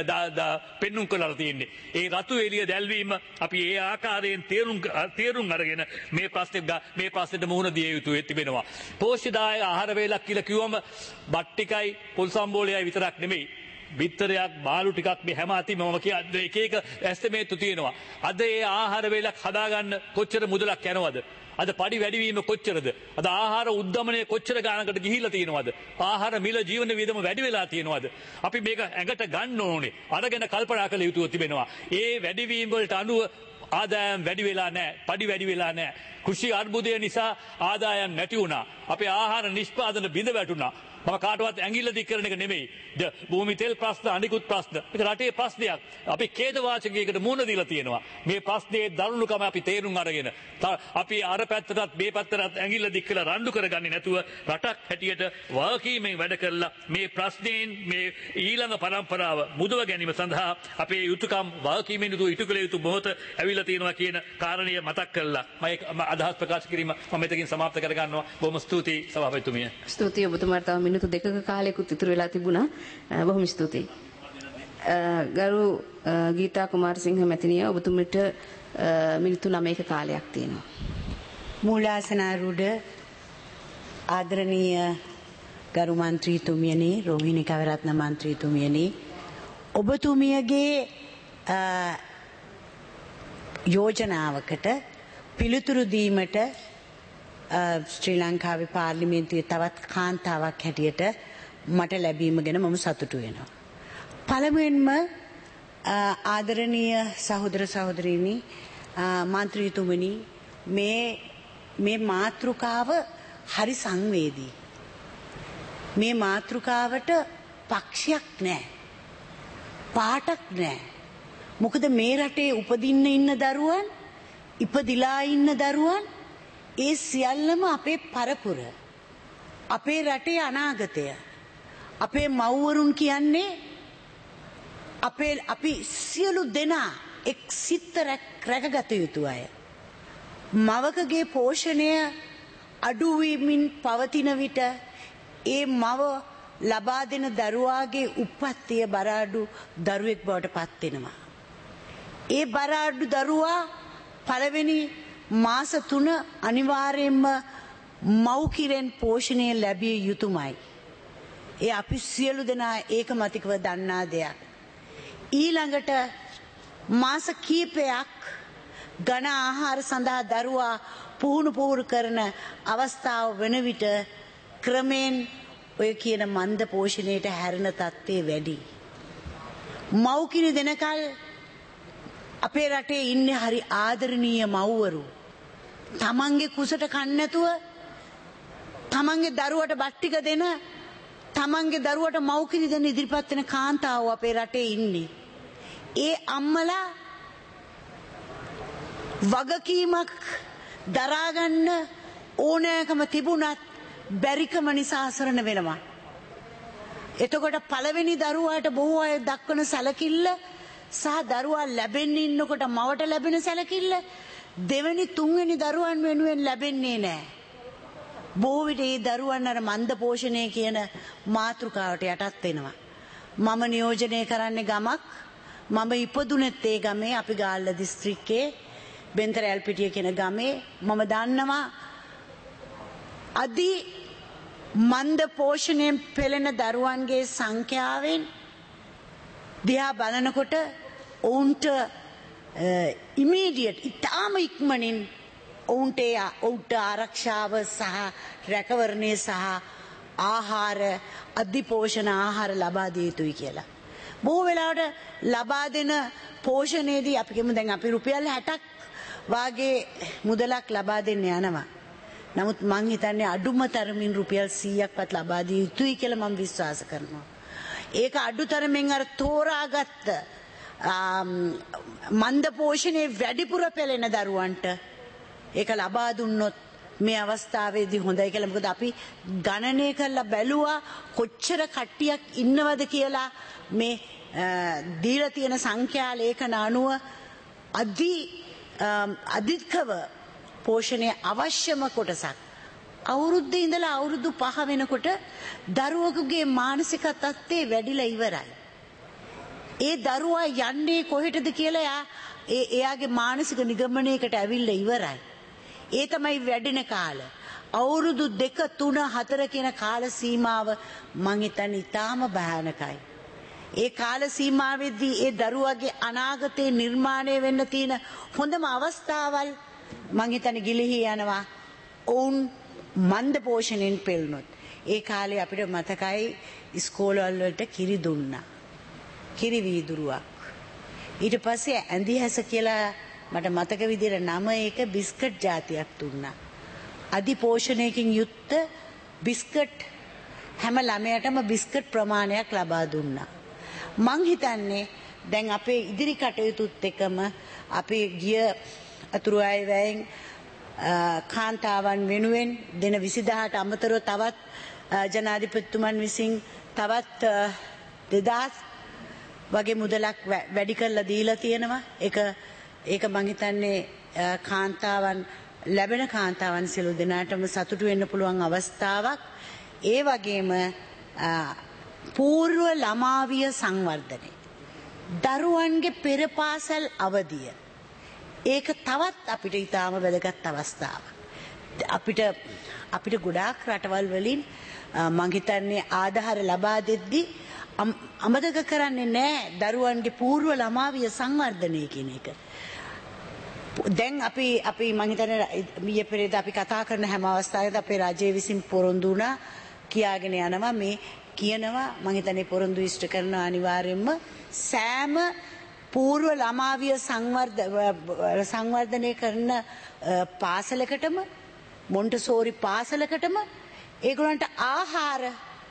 පෙන්눔 කරලා තියෙන්නේ. ඒ රතු එළිය දැල්වීම අපි ඒ ආකාරයෙන් තේරුම් තේරුම් අරගෙන මේ ප්‍රශ්නේ මේ ප්‍රශ්නෙට මුහුණ දිය යුතු වෙනවා. පෝෂ්‍යදාය ආහාර වේලක් කියලා කිව්වම බත් ටිකයි පොල් සම්බෝලයයි විතරක් නෙමෙයි. බිත්තරයක් බාලු ටිකක් මේ හැම අතින් මම කියන්නේ එක එක ඇස්තමේතු තියෙනවා. අද ඒ ආහාර වේලක් හදාගන්න කොච්චර මුදලක් යනවද? අද පඩි වැඩිවීම කොච්චරද? අද ආහාර උද්දමනය කොච්චර ගානකට ගිහිල්ලා තියෙනවද? ආහාර මිල ජීවන වියදම වැඩි වෙලා තියෙනවද? අපි මේක ඇඟට ගන්න ඕනේ. අරගෙන කල්පනා කළ යුතුව තිබෙනවා. ඒ වැඩිවීම වලට අනුව ආදායම් වැඩි වෙලා නැහැ. පඩි වැඩි වෙලා නැහැ. කෘෂි අර්බුදය නිසා ආදායම් නැති වුණා. අපේ ආහාර නිෂ්පාදන බිඳ වැටුණා. මම කාටවත් ඇඟිල්ල දික් කරන එක නෙමෙයි. භූමි තෙල් ප්‍රශ්න අනිකුත් ප්‍රශ්න. මේක රටේ ප්‍රශ්නයක්. අපි ඛේද වාචකයකට මුහුණ දීලා තියෙනවා. මේ ප්‍රශ්නේ දරුණුකම අපි තේරුම් අරගෙන අපි අර පැත්තටත් මේ පැත්තටත් ඇඟිල්ල දික් කරලා රණ්ඩු කරගන්නේ නැතුව රටක් හැටියට වාකීමෙන් වැඩ කරලා මේ ප්‍රශ්නයෙන් මේ ඊළඟ පරම්පරාව මුදව ගැනීම සඳහා අපේ යුතුයකම් වාකීමෙන් යුතු ඉටු කළ යුතු මොහොත ඇවිල්ලා තියෙනවා කියන කාරණය මතක් කරලා මම අදහස් ප්‍රකාශ කිරීම මම මෙතකින් સમાપ્ત කර ගන්නවා. බොහොම ස්තුතියි සභාපතිතුමිය. ස්තුතියි ඔබතුමාට. තව මිනිත්තු දෙකක කාලයකුත් ඉතුරු වෙලා තිබුණා. බොහොම ස්තුතියි. ගරු ගීතා කුමාරසිංහ මැතිණිය ඔබතුමිට මිනිත්තු නවයක කාලයක් තියෙනවා. මූලාසනාරූඪ ආදරණීය ගරු මන්ත්‍රීතුමියනි, රෝහිණී කවිරත්න මන්ත්‍රීතුමියනි, ඔබතුමියගේ යෝජනාවකට පිළිතුරු දීමට ශ්‍රී ලංකාවේ පාර්ලිමේන්තුවේ තවත් කාන්තාවක් හැටියට මට ලැබීම ගැන මම සතුටු වෙනවා. පළමුවෙන්ම ආදරණීය සහෝදර සහෝදරීනි, මන්ත්‍රීතුමනි, මේ මේ මාතෘකාව හරි සංවේදී. මේ මාතෘකාවට පක්ෂයක් නැහැ. පාටක් නැහැ. මොකද මේ රටේ උපදින්න ඉන්න දරුවන්, ඉපදිලා ඉන්න දරුවන් ඒ සියල්ලම අපේ පරපුර, අපේ රටේ අනාගතය. අපේ මව්වරුන් කියන්නේ අපේ අපි සියලු දෙනා එක් සිත් රැකගත යුතු අය. මවකගේ පෝෂණය අඩු වීමින් පවතින විට ඒ මව ලබා දෙන දරුවාගේ උප්පත්තිය බර අඩු දරුවෙක් බවට පත් වෙනවා. ඒ බර අඩු දරුවා පළවෙනි මාස තුන අනිවාර්යයෙන්ම මව් කිරෙන් පෝෂණය ලැබිය යුතුමයි. ඒ අපි සියලු දෙනා ඒකමතිකව දන්නා දෙයක්. ඊළඟට මාස කීපයක් ඝන ආහාර සඳහා දරුවා පුහුණු පුහුණු කරන අවස්ථාව වන විට ක්‍රමෙන් ඔය කියන මන්ද පෝෂණයට හැරෙන තත්ත්වය වැඩි. මව් කිරි දෙනකල් අපේ රටේ ඉන්නේ හරි ආදරණීය මව්වරු. තමන්ගේ කුසට කන්නේ නැතුව තමන්ගේ දරුවට බත් ටික දෙන තමන්ගේ දරුවට මව් කිරි දෙන ඉදිරිපත් වෙන කාන්තාවෝ අපේ රටේ ඉන්නේ. ඒ අම්මලා වගකීමක් දරාගන්න ඕනෑකම තිබුණත් බැරිකම නිසා අසරණ වෙනවා. එතකොට පළවෙනි දරුවාට බොහෝ අය දක්වන සැලකිල්ල සහ දරුවා ලැබෙන්න ඉන්නකොට මවට ලැබෙන සැලකිල්ල දෙවෙනි තුන්වෙනි දරුවන් වෙනුවෙන් ලැබෙන්නේ නැහැ. බොහෝ විට මේ දරුවන් අර මන්ද පෝෂණය කියන මාතෘකාවට යටත් වෙනවා. මම නියෝජනය කරන්නේ ගමක්. මම ඉපදුනෙත් ඒ ගමේ අපි ගාල්ල දිස්ත්‍රික්කයේ බෙන්තර ඇල්පිටිය කියන ගමේ. මම දන්නවා අදි මන්ද පෝෂණයෙන් පෙළෙන දරුවන්ගේ සංඛ්‍යාවෙන් දිහා බලනකොට ඔවුන්ට ඉමීඩියට් ඉතාම ඉක්මනින් ඔවුන්ට ඔවුන්ට ආරක්ෂාව සහ රැකවරණය සහ ආහාර අධිපෝෂණ ආහාර ලබා දිය යුතුයි කියලා. බොහෝ වෙලාවට ලබා දෙන පෝෂණයේදී අපි කියමු දැන් අපි රුපියල් හැටක් වාගේ මුදලක් ලබා දෙන්න යනවා. නමුත් මං හිතන්නේ අඩුම තරමින් රුපියල් සීයක්වත් ලබා දිය යුතුයි කියලා මම විශ්වාස කරනවා. ඒක අඩුතරමින් අර තෝරාගත්ත මන්ද පෝෂණයේ වැඩිපුර පෙළෙන දරුවන්ට ඒක ලබා දුන්නොත් මේ අවස්ථාවේදී හොඳයි කියලා. මොකද අපි ගණනය කරලා බැලුවා කොච්චර කට්ටියක් ඉන්නවද කියලා මේ දීලා තියෙන සංඛ්‍යා ලේඛන අනුව අධි අධිකව පෝෂණයේ අවශ්‍යම කොටසක් අවුරුද්දේ ඉඳලා අවුරුදු පහ වෙනකොට දරුවෙකුගේ මානසික තත්ත්වය වැඩිලා ඉවරයි. ඒ දරුවා යන්නේ කොහෙටද කියලා එයා ඒ එයාගේ මානසික නිගමනයකට ඇවිල්ලා ඉවරයි. ඒ තමයි වැඩෙන කාල. අවුරුදු දෙක තුන හතර කියන කාල සීමාව මං හිතන්නේ ඊටාම භයානකයි. ඒ කාල සීමාවෙදී ඒ දරුවාගේ අනාගතේ නිර්මාණය වෙන්න තියෙන හොඳම අවස්ථාවල් මං හිතන්නේ ගිලිහි යනවා. ඔවුන් මන්ද පෝෂණයෙන් පෙළුනොත්. ඒ කාලේ අපිට මතකයි ඉස්කෝලවල වලට කිරි දුන්නා. කිරි වීදුරුවක්. ඊට පස්සේ ඇඳි හැස කියලා මට මතක විදිහට නම එක බිස්කට් జాතියක් දුන්නා. අධි පෝෂණයකින් යුක්ත බිස්කට් හැම ළමයටම බිස්කට් ප්‍රමාණයක් ලබා දුන්නා. මං හිතන්නේ දැන් අපේ ඉදිරි කටයුතුත් එකම අපේ ගිය අතුරු අයවැයෙන් කාන්තාවන් වෙනුවෙන් දෙන විසිදහට අමතරව තවත් ජනාධිපතිතුමන් විසින් තවත් දෙදහස් වගේ මුදලක් වැඩි කරලා දීලා තියෙනවා. ඒක ඒක මං හිතන්නේ කාන්තාවන් ලැබෙන කාන්තාවන් සියලු දෙනාටම සතුටු වෙන්න පුළුවන් අවස්ථාවක්. ඒ වගේම පූර්ව ළමාවිය සංවර්ධනය, දරුවන්ගේ පෙර පාසල් අවධිය, ඒක තවත් අපිට ඉතාම වැදගත් අවස්ථාවක්. අපිට අපිට ගොඩාක් රටවල් වලින් මං හිතන්නේ ආධාර ලබා දෙද්දී අමතක කරන්නේ නැහැ දරුවන්ගේ පූර්ව ළමාවිය සංවර්ධනය කියන එක. දැන් අපි අපි මං හිතන්නේ ඊයේ පෙරේද අපි කතා කරන හැම අවස්ථාවකදී අපේ රජය විසින් පොරොන්දු වුණා කියාගෙන යනවා මේ කියනවා මං හිතන්නේ පොරොන්දු ඉෂ්ට කරන අනිවාර්යයෙන්ම සෑම පූර්ව ළමාවිය සංවර්ධනය කරන පාසලකටම මොන්ටසෝරි පාසලකටම ඒගොල්ලන්ට ආහාර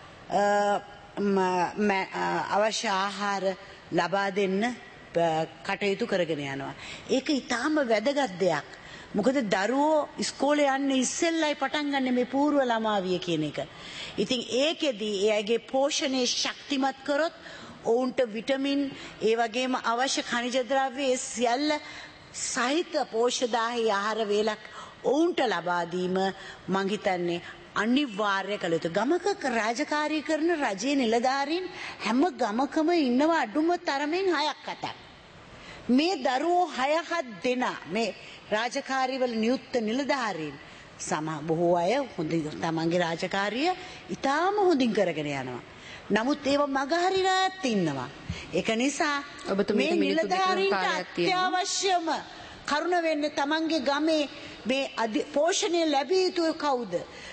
අවශ්‍ය ආහාර ලබා දෙන්න කටයුතු කරගෙන යනවා. ඒක ඊටාම වැදගත් දෙයක්. මොකද දරුවෝ ඉස්කෝලේ යන්නේ ඉස්සෙල්ලයි පටන් ගන්න මේ පූර්ව ළමාවිය කියන එක. ඉතින් ඒකෙදී එයාගේ පෝෂණය ශක්තිමත් කරොත් ඔවුන්ට විටමින් ඒ වගේම අවශ්‍ය ಖನಿಜ ද්‍රව්‍ය සියල්ල සහිත පෝෂදාහී ආහාර වේලක් ඔවුන්ට ලබා දීම මං හිතන්නේ අනිවාර්ය කළ යුතු. ගමක රාජකාරී කරන රජයේ නිලධාරීන් හැම ගමකම ඉන්නවා අඩුම තරමින් හයක් අටක්. මේ දරුවෝ හය හත් දෙනා මේ රාජකාරීවල නියුක්ත නිලධාරීන් සම බොහෝ අය හොඳින් තමන්ගේ රාජකාරිය ඉතාම හොඳින් කරගෙන යනවා. නමුත් ඒව මගහරිනාත් ඉන්නවා. ඒක නිසා මේ නිලධාරීන්ට අත්‍යවශ්‍යම කරුණ වෙන්නේ තමන්ගේ ගමේ මේ පෝෂණය ලැබිය යුතු කවුද?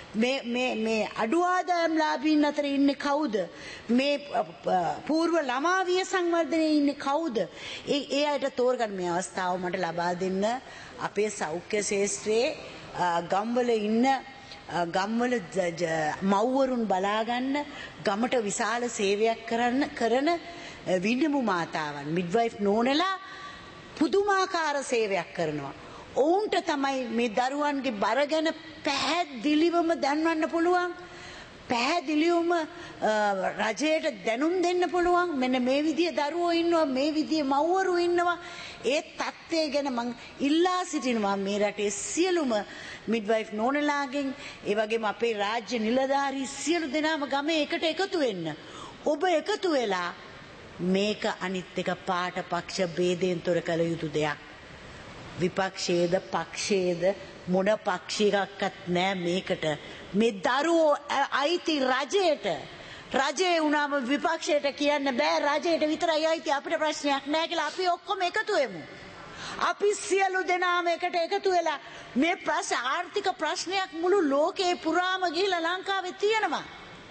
මේ මේ මේ අඩු ආදායම්ලාභීන් අතර ඉන්නේ කවුද? මේ పూర్ව ළමා විය සංවර්ධනයේ ඉන්නේ කවුද? ඒ ඒ අයට තෝරගන්න මේ අවස්ථාව මට ලබා දෙන්න අපේ සෞඛ්‍ය ශාස්ත්‍රයේ ගම්වල ඉන්න ගම්වල මව්වරුන් බලාගන්න ගමට විශාල සේවයක් කරන්න කරන විඳමු මාතාවන් මිඩ්වයිෆ් නෝනලා පුදුමාකාර සේවයක් කරනවා. ඔවුන්ට තමයි මේ දරුවන්ගේ බර ගැන පැහැදිලිවම දැන්වන්න පුළුවන්. පැහැදිලිවම රජයට දැනුම් දෙන්න පුළුවන්. මෙන්න මේ විදිය දරුවෝ ඉන්නවා, මේ විදිය මව්වරු ඉන්නවා. ඒ තත්ත්වය ගැන මම ඉල්ලා සිටිනවා මේ රටේ සියලුම මිඩ්වයිෆ් නෝනලාගෙන්, ඒ වගේම අපේ රාජ්‍ය නිලධාරී සියලු දෙනාම ගමේ එකට එකතු වෙන්න. ඔබ එකතු වෙලා මේක අනිත් එක පාට පක්ෂ ભેදයෙන් තොර කළ යුතු දෙයක්. විපක්ෂයේද පක්ෂයේද මොන පක්ෂයකවත් නෑ මේකට. මේ දරුවෝ අයිති රජයට. රජේ වුණාම විපක්ෂයට කියන්න බෑ රජයට විතරයි අයිති, අපිට ප්‍රශ්නයක් නෑ කියලා අපි ඔක්කොම එකතු වෙමු. අපි සියලු දෙනාම එකට එකතු වෙලා මේ ප්‍රශ්න ආර්ථික ප්‍රශ්නයක් මුළු ලෝකේ පුරාම ගිහිලා ලංකාවේ තියෙනවා.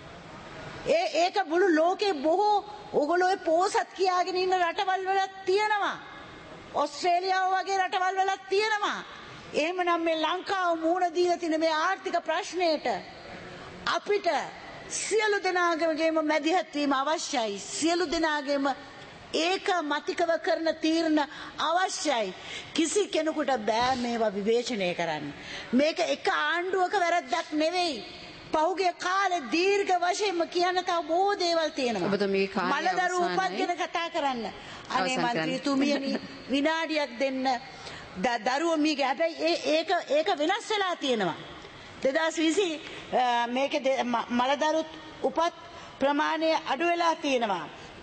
ඒ ඒක මුළු ලෝකේ බොහෝ ඕගොල්ලෝ පෝසත් කියාගෙන ඉන්න රටවල් වල තියෙනවා. ඔස්ට්‍රේලියාව වගේ රටවල් වල තියෙනවා. එහෙමනම් මේ ලංකාව මුහුණ දීලා තියෙන මේ ආර්ථික ප්‍රශ්නයට අපිට සියලු දෙනාගේම මැදිහත් වීම අවශ්‍යයි. සියලු දෙනාගේම ඒක මතිකව කරන තීරණ අවශ්‍යයි. කිසි කෙනෙකුට බෑ මේවා විවේචනය කරන්න. මේක එක ආණ්ඩුවක වැරද්දක් නෙවෙයි. පහුගිය කාලේ දීර්ඝ වශයෙන්ම කියන්න තව බොහෝ දේවල් තියෙනවා. මලදරු උපත් ගැන කතා කරන්න. අනේ මන්ත්‍රීතුමියනි විනාඩියක් දෙන්න. දරුවෝ මීගේ හැබැයි ඒක ඒක වෙනස් වෙලා තියෙනවා. දෙදාස් විසි මේකේ මලදරු උපත් ප්‍රමාණය අඩු වෙලා තියෙනවා.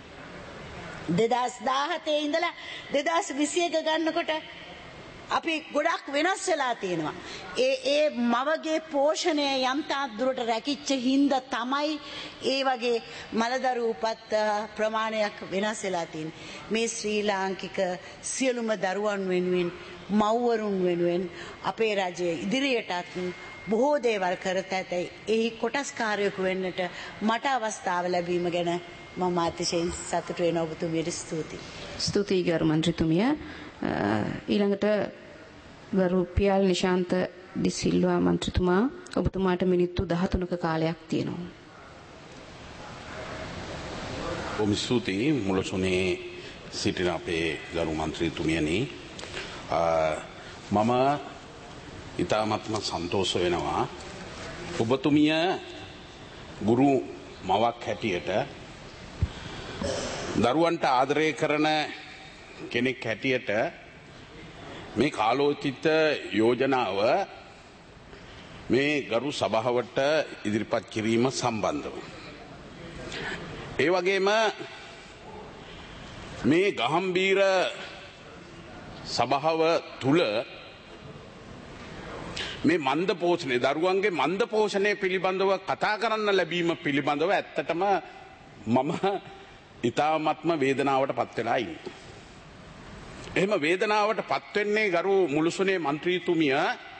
දෙදාස් දාහතේ ඉඳලා දෙදාස් විසි එක ගන්නකොට අපි ගොඩක් වෙනස් වෙලා තියෙනවා. ඒ ඒ මවගේ පෝෂණය යම් තාක් දුරට රැකිච්ච හින්දා තමයි ඒ වගේ මලදරු උපත් ප්‍රමාණයක් වෙනස් වෙලා තියෙන්නේ. මේ ශ්‍රී ලාංකික සියලුම දරුවන් වෙනුවෙන් මව්වරුන් වෙනුවෙන් අපේ රජය ඉදිරියටත් බොහෝ දේවල් කරත ඇතයි. එහි කොටස්කාරයෙකු වෙන්නට මට අවස්ථාව ලැබීම ගැන මම අතිශයින් සතුටු වෙනවා. ඔබතුමියට ස්තුතියි. ස්තුතියි ගරු මන්ත්‍රීතුමිය. ඊළඟට ගරු පියාල් නිශාන්ත ඩිසිල්වා මන්ත්‍රීතුමා, ඔබතුමාට මිනිත්තු දහතුනක කාලයක් තියෙනවා. බොහොම ස්තුතියි මුලසුනේ සිටින අපේ ගරු මන්ත්‍රීතුමියනි. මම ඉතාමත්ම සන්තෝෂ වෙනවා ඔබතුමිය ගුරු මවක් හැටියට දරුවන්ට ආදරය කරන කෙනෙක් හැටියට මේ කාලෝචිත යෝජනාව මේ ගරු සභාවට ඉදිරිපත් කිරීම සම්බන්ධව, ඒ වගේම මේ ගහම්බීර සභාව තුල මේ මන්ද පෝෂණය දරුවන්ගේ මන්ද පෝෂණය පිළිබඳව කතා කරන්න ලැබීම පිළිබඳව ඇත්තටම මම ඉතාමත්ම වේදනාවට පත් වෙලා ඉන්නේ. එහෙම වේදනාවට පත් වෙන්නේ ගරු මුළුසුනේ മന്ത്രിතුමිය.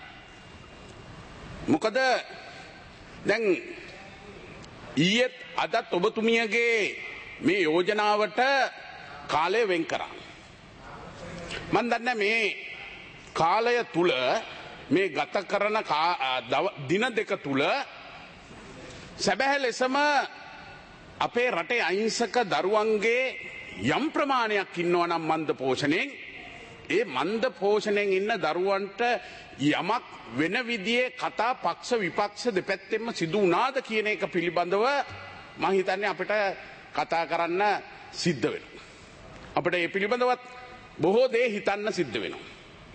මොකද දැන් ඊයේත් අදත් ඔබතුමියගේ මේ යෝජනාවට කාලය වෙන් කරා. මම දන්නේ මේ කාලය තුල මේ ගත කරන දින දෙක තුල සැබෑ ලෙසම අපේ රටේ අහිංසක දරුවන්ගේ යම් ප්‍රමාණයක් ඉන්නවා නම් මන්ද පෝෂණයෙන්, ඒ මන්ද පෝෂණයෙන් ඉන්න දරුවන්ට යමක් වෙන විදිහේ කතා පක්ෂ විපක්ෂ දෙපැත්තෙන්ම සිදු වුණාද කියන එක පිළිබඳව මම හිතන්නේ අපිට කතා කරන්න සිද්ධ වෙනවා. අපිට මේ පිළිබඳවත් බොහෝ දේ හිතන්න සිද්ධ වෙනවා.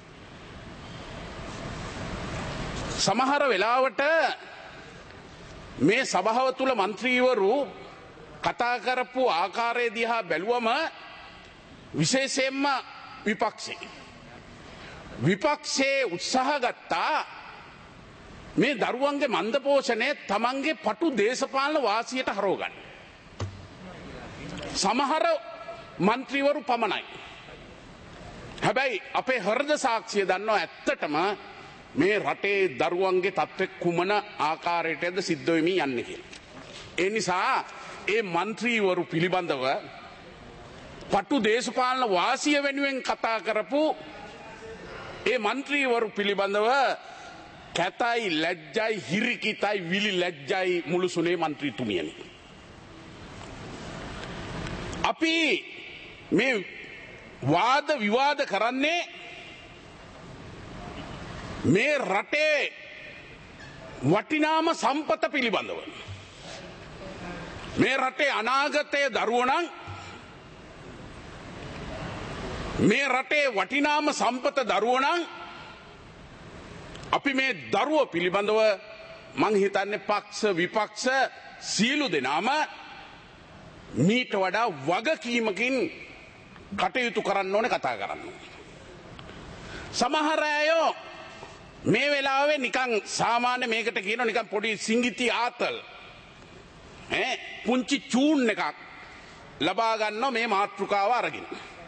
සමහර වෙලාවට මේ සභාව තුල മന്ത്രിවරු කතා කරපු ආකාරය දිහා බැලුවම විශේෂයෙන්ම විපක්ෂේ විපක්ෂයේ උත්සාහ ගත්තා මේ දරුවන්ගේ මන්ද පෝෂණය තමන්ගේ පටු දේශපාලන වාසියට හරව ගන්න. සමහර മന്ത്രിවරු පමණයි. හැබැයි අපේ හෘද සාක්ෂිය දන්නවා ඇත්තටම මේ රටේ දරුවන්ගේ තත්ත්වය කුමන ආකාරයටද සිද්ධ වෙමින් යන්නේ කියලා. ඒ නිසා ඒ മന്ത്രിවරු පිළිබඳව පටු දේශපාලන වාසිය වෙනුවෙන් කතා කරපු ඒ മന്ത്രിවරු පිළිබඳව කැතයි ලැජ්ජයි හිරිකිතයි විලි ලැජ්ජයි මුළුසුනේ മന്ത്രിතුමියනි. අපි මේ වාද විවාද කරන්නේ මේ රටේ වටිනාම සම්පත පිළිබඳව. මේ රටේ අනාගතයේ දරුවෝ මේ රටේ වටිනාම සම්පත දරුවෝ නම් අපි මේ දරුවෝ පිළිබඳව මං හිතන්නේ පක්ෂ විපක්ෂ සියලු දෙනාම මීට වඩා වගකීමකින් කටයුතු කරන්න ඕනේ කතා කරන්න. සමහර අය මේ වෙලාවේ නිකන් සාමාන්‍ය මේකට කියනවා නිකන් පොඩි සිංගිති ආතල් ඈ පුංචි චූන් එකක් ලබා ගන්නවා මේ මාතෘකාව අරගෙන.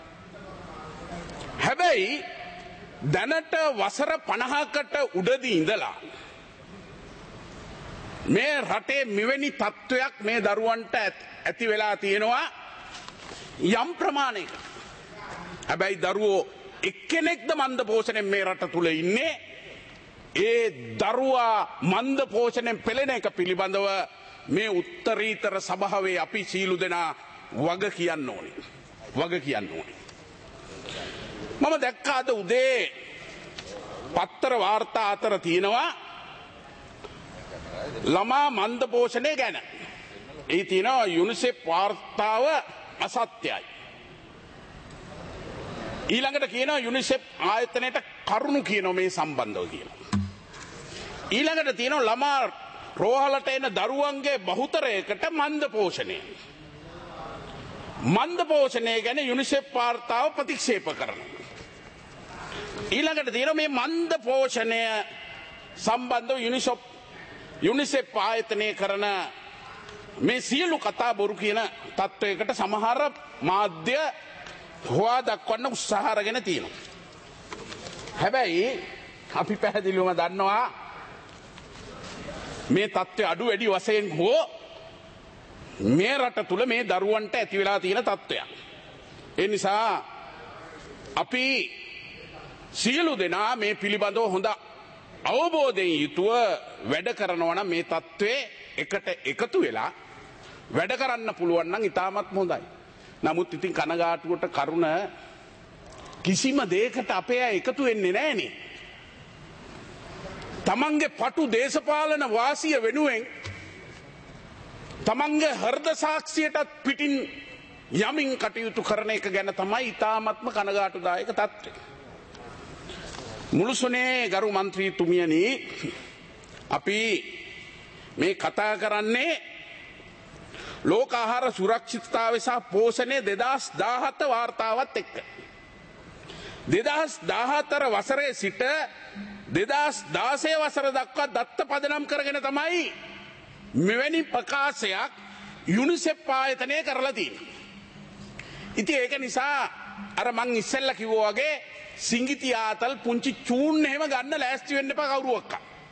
හැබැයි දැනට වසර පනහකට උඩදී ඉඳලා මේ රටේ මෙවැනි තත්ත්වයක් මේ දරුවන්ට ඇති වෙලා තියෙනවා යම් ප්‍රමාණයකට. හැබැයි දරුවෝ එක්කෙනෙක්ද මන්ද පෝෂණයෙන් මේ රට තුල ඉන්නේ. ඒ දරුවා මන්ද පෝෂණයෙන් පෙළෙන එක පිළිබඳව මේ උත්තරීතර සභාවේ අපි සීලු දෙනා වග කියන්න ඕනේ. වග කියන්න ඕනේ. මම දැක්කා අද උදේ පත්තර වාර්තා අතර තියෙනවා ළමා මන්ද පෝෂණය ගැන. ඒ තියෙනවා යුනිසෙෆ් වාර්තාව අසත්‍යයි. ඊළඟට කියනවා යුනිසෙෆ් ආයතනයට කරුණු කියනවා මේ සම්බන්ධව කියනවා. ඊළඟට තියෙනවා ළමා රෝහලට එන දරුවන්ගේ බහුතරයකට මන්ද පෝෂණය. මන්ද පෝෂණය ගැන යුනිසෙෆ් වාර්තාව ප්‍රතික්ෂේප කරනවා. ඊළඟට තියෙනවා මේ මන්ද පෝෂණය සම්බන්ධව යුනිසෙෆ් යුනිසෙෆ් ආයතනය කරන මේ සියලු කතා බොරු කියන තත්වයකට සමහර මාධ්‍ය හොවා දක්වන්න උත්සාහ අරගෙන තියෙනවා. හැබැයි අපි පැහැදිලිවම දන්නවා මේ තත්ත්වය අඩු වැඩි වශයෙන් හෝ මේ රට තුල මේ දරුවන්ට ඇති වෙලා තියෙන තත්ත්වයක්. ඒ නිසා අපි සියලු දෙනා මේ පිළිබඳව හොඳ අවබෝධයෙන් යුතුව වැඩ කරනවා නම් මේ තත්ත්වයේ එකට එකතු වෙලා වැඩ කරන්න පුළුවන් නම් ඉතාමත් හොඳයි. නමුත් ඉතින් කනගාටුවට කරුණ කිසිම දෙයකට අපේ අය එකතු වෙන්නේ නැහනේ. තමන්ගේ පටු දේශපාලන වාසිය වෙනුවෙන් තමන්ගේ හෘද සාක්ෂියටත් පිටින් යමින් කටයුතු කරන එක ගැන තමයි ඉතාමත්ම කනගාටුදායක තත්ත්වය. මුළුසුනේ ගරු මන්ත්‍රීතුමියනි අපි මේ කතා කරන්නේ ලෝක ආහාර සුරක්ෂිතතාවය සහ පෝෂණය දෙදහස් දාහත වාර්තාවත් එක්ක. දෙදහස් දාහතර වසරේ සිට දෙදහස් දාසය වසර දක්වා දත්ත පදනම් කරගෙන තමයි මෙවැනි ප්‍රකාශයක් යුනිසෙෆ් ආයතනය කරලා තියෙන්නේ. ඉතින් ඒක නිසා අර මං ඉස්සෙල්ලා කිව්වා වගේ සිංගිති ආතල් පුංචි චූන් එහෙම ගන්න ලෑස්ති වෙන්න එපා කවුරුවක්ක.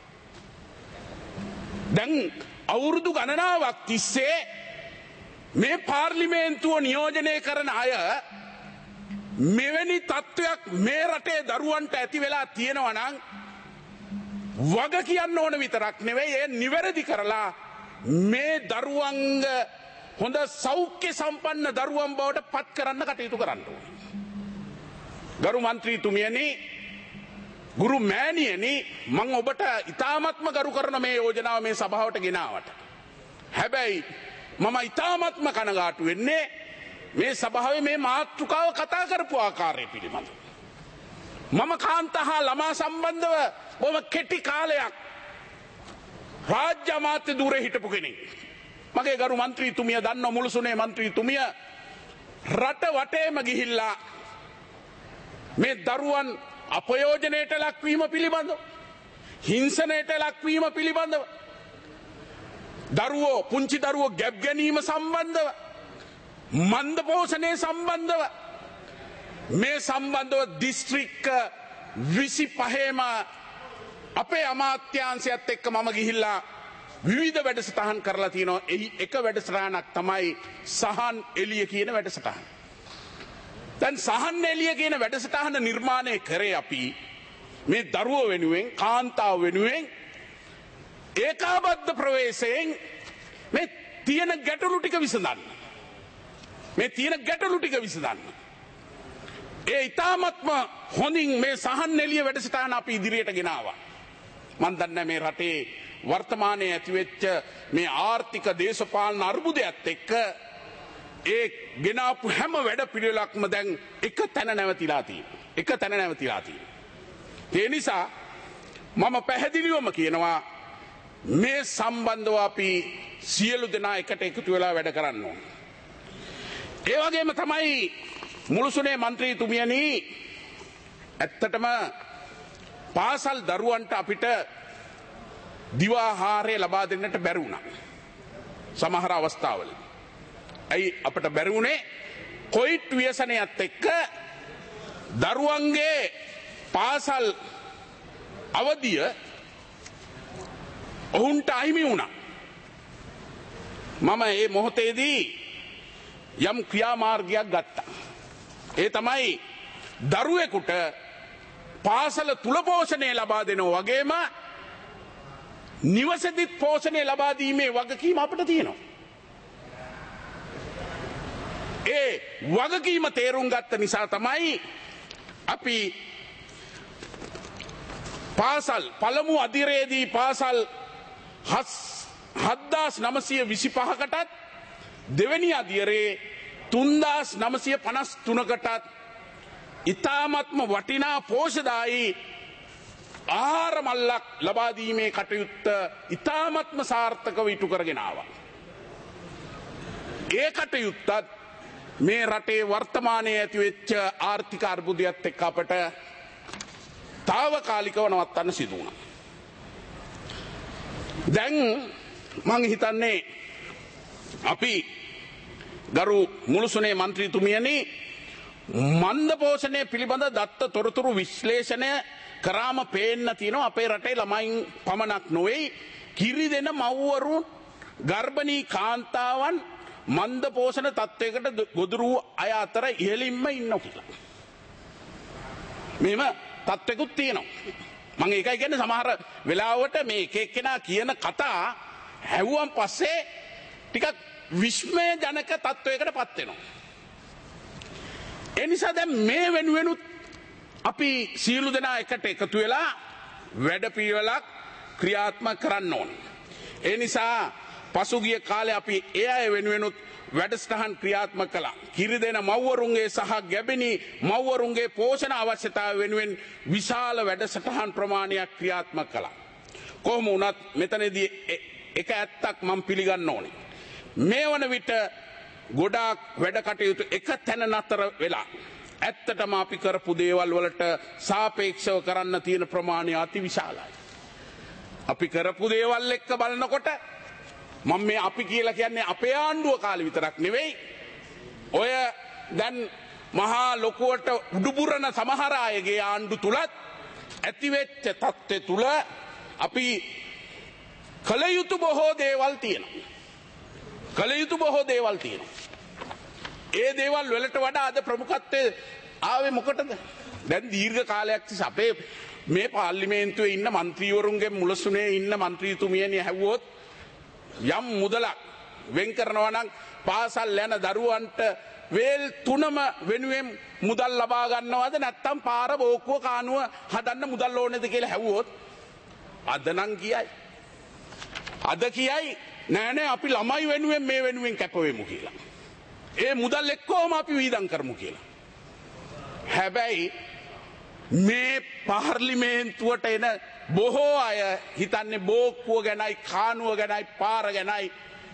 දැන් අවුරුදු ගණනාවක් තිස්සේ මේ පාර්ලිමේන්තුව නියෝජනය කරන අය මෙවැනි තත්ත්වයක් මේ රටේ දරුවන්ට ඇති වෙලා තියෙනවා නම් වග කියන්න ඕන විතරක් නෙවෙයි ඒ නිවැරදි කරලා මේ දරුවන්ග හොඳ සෞඛ්‍ය සම්පන්න දරුවන් බවට පත් කරන්න කටයුතු කරන්න ඕනේ. ගරු මන්ත්‍රීතුමියනි ගුරු මෑණියනි මම ඔබට ඉතාමත්ම ගරු කරන මේ යෝජනාව මේ සභාවට ගෙනාවට. හැබැයි මම ඉතාමත්ම කනගාටු වෙන්නේ මේ සභාවේ මේ මාතෘකාව කතා කරපු ආකාරය පිළිබඳව. මම කාන්තා ළමා සම්බන්ධව බොහොම කෙටි කාලයක් රාජ්‍ය අමාත්‍ය ධූරේ හිටපු කෙනෙක්. මගේ ගරු මන්ත්‍රීතුමිය දන්න මුළුසුනේ මන්ත්‍රීතුමිය රට වටේම ගිහිල්ලා මේ දරුවන් අපයෝජනයට ලක්වීම පිළිබඳව හිංසනයට ලක්වීම පිළිබඳව දරුවෝ පුංචි දරුවෝ ගැබ් ගැනීම සම්බන්ධව මන්ද පෝෂණය සම්බන්ධව මේ සම්බන්ධව දිස්ත්‍රික්ක විසිපහේම අපේ අමාත්‍යාංශයත් එක්ක මම ගිහිල්ලා විවිධ වැඩසටහන් කරලා තියෙනවා. එහි එක වැඩසටහනක් තමයි සහන් එළිය කියන වැඩසටහන. දැන් සහන් එළිය කියන වැඩසටහන නිර්මාණය කරේ අපි මේ දරුවෝ වෙනුවෙන්, කාන්තාව වෙනුවෙන් ඒකාබද්ධ ප්‍රවේශයෙන් මේ තියෙන ගැටලු ටික විසඳන්න. මේ තියෙන ගැටලු ටික විසඳන්න. ඒ ඊ타මත්ම හොඳින් මේ සහන් එළිය වැඩසටහන අපි ඉදිරියට ගෙනාවා. මන් දන්නේ මේ රටේ වර්තමානයේ ඇතිවෙච්ච මේ ආර්ථික දේශපාලන අර්බුදයත් එක්ක ඒ ගෙනාපු හැම වැඩ පිළිවෙලක්ම දැන් එක තැන නැවතිලා තියෙනවා. එක තැන නැවතිලා තියෙනවා. ඒ නිසා මම පැහැදිලිවම කියනවා මේ සම්බන්ධව අපි සියලු දෙනා එකට එකතු වෙලා වැඩ කරන්න ඕන. ඒ වගේම තමයි මුළුසුනේ മന്ത്രിතුමියනි ඇත්තටම පාසල් දරුවන්ට අපිට දිවාහාරය ලබා දෙන්නට බැරි වුණා. සමහර අවස්ථාවල. ඇයි අපිට බැරි වුණේ? කොයිට් ව්‍යසනයත් එක්ක දරුවන්ගේ පාසල් අවදිය ඔවුන්ට අහිමි වුණා. මම මේ මොහොතේදී යම් ක්‍රියාමාර්ගයක් ගත්තා. ඒ තමයි දරුවෙකුට පාසල තුල පෝෂණය ලබා දෙනවා වගේම නිවසේදීත් පෝෂණය ලබා දීමේ වගකීම අපිට තියෙනවා. ඒ වගකීම තේරුම් ගත්ත නිසා තමයි අපි පාසල් පළමු අධිරේදී පාසල් හත්දාස් නවසිය විසිපහකටත් දෙවැනි අධිරේ තුන්දාස් නවසිය පනස් තුනකටත් ඉතාමත්ම වටිනා පෝෂදායී ආහාර මල්ලක් ලබා දීමේ කටයුත්ත ඉතාමත්ම සාර්ථකව ඉටු කරගෙන ආවා. ඒ කටයුත්තත් මේ රටේ වර්තමානයේ ඇතිවෙච්ච ආර්ථික අර්බුදයත් එක්ක අපට తాවකාලිකව නවත්තන්න සිදු වුණා. දැන් මම හිතන්නේ අපි ගරු මුළුසුනේ മന്ത്രിතුමියනි මන්ද පෝෂණය පිළිබඳ දත්ත තොරතුරු විශ්ලේෂණය කරාම පේන්න තියෙනවා අපේ රටේ ළමයින් පමණක් නොවේ කිරි දෙන මව්වරුන් ගර්භණී කාන්තාවන් මන්ද පෝෂණ තත්වයකට ගොදුරු අය අතර ඉහළින්ම ඉන්නවා කියලා. මෙහෙම තත්වයකුත් තියෙනවා. මම ඒකයි කියන්නේ සමහර වෙලාවට මේ එක එක්කෙනා කියන කතා හැවුවන් පස්සේ ටිකක් විස්මයජනක තත්වයකටපත් වෙනවා. ඒ නිසා දැන් මේ වෙනුවෙනුත් අපි සියලු දෙනා එකට එකතු වෙලා වැඩපිළිවෙලක් ක්‍රියාත්මක කරන්න ඕන. ඒ නිසා පසුගිය කාලේ අපි ඒ අය වෙනුවෙනුත් වැඩසටහන් ක්‍රියාත්මක කළා. කිරි දෙන මව්වරුන්ගේ සහ ගැබිණි මව්වරුන්ගේ පෝෂණ අවශ්‍යතාව වෙනුවෙන් විශාල වැඩසටහන් ප්‍රමාණයක් ක්‍රියාත්මක කළා. කොහොම වුණත් මෙතනදී එක ඇත්තක් මම පිළිගන්න ඕනේ. මේ වන විට ගොඩාක් වැඩ කටයුතු එක තැන නතර වෙලා ඇත්තටම අපි කරපු දේවල් වලට සාපේක්ෂව කරන්න තියෙන ප්‍රමාණය අති විශාලයි. අපි කරපු දේවල් එක්ක බලනකොට මම මේ අපි කියලා කියන්නේ අපේ ආණ්ඩුව කාලේ විතරක් නෙවෙයි. ඔය දැන් මහා ලොකුවට උඩුබුරන සමහර අයගේ ආණ්ඩු තුලත් ඇතිවෙච්ච තත්ත්වය තුල අපි කල යුතු බොහෝ දේවල් තියෙනවා. කල යුතු බොහෝ දේවල් තියෙනවා. ඒ දේවල් වලට වඩා අද ප්‍රමුඛත්වයේ ආවේ මොකටද? දැන් දීර්ඝ කාලයක් තිස්සේ අපේ මේ පාර්ලිමේන්තුවේ ඉන්න മന്ത്രിවරුන්ගේ මුලසුනේ ඉන්න മന്ത്രിතුමියනි ඇහුවොත් යම් මුදලක් වෙන් කරනවා නම් පාසල් යන දරුවන්ට වේල් තුනම වෙනුවෙන් මුදල් ලබා ගන්නවද නැත්නම් පාර බෝක්කුව කානුව හදන්න මුදල් ඕනේද කියලා ඇහුවොත් අද නම් කියයි. අද කියයි නෑ නෑ අපි ළමයි වෙනුවෙන් මේ වෙනුවෙන් කැප වෙමු කියලා. ඒ මුදල් එක්කම අපි වීදම් කරමු කියලා. හැබැයි මේ පාර්ලිමේන්තුවට එන බොහෝ අය හිතන්නේ බෝක්කුව ගැනයි කානුව ගැනයි පාර ගැනයි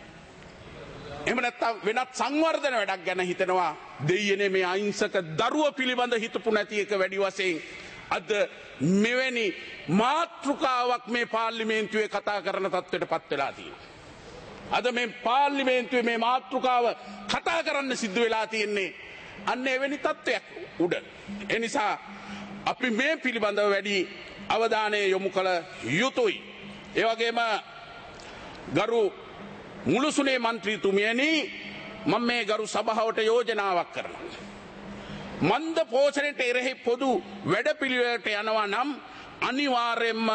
එහෙම නැත්නම් වෙනත් සංවර්ධන වැඩක් ගැන හිතනවා. දෙයියනේ මේ අහිංසක දරුව පිළිබඳ හිතපු නැති එක වැඩි වශයෙන් අද මෙවැනි මාතෘකාවක් මේ පාර්ලිමේන්තුවේ කතා කරන තත්ත්වයටපත් වෙලා තියෙනවා. අද මේ පාර්ලිමේන්තුවේ මේ මාතෘකාව කතා කරන්න සිද්ධ වෙලා තියෙන්නේ අන්න එවැනි තත්ත්වයක් උඩ. ඒ නිසා අපි මේ පිළිබඳව වැඩි අවධානය යොමු කළ යුතුයි. ඒ වගේම ගරු මුළුසුනේ මන්ත්‍රීතුමියනි මම මේ ගරු සභාවට යෝජනාවක් කරනවා. මන්ද පෝෂණයට එරෙහි පොදු වැඩපිළිවෙලට යනවා නම් අනිවාර්යයෙන්ම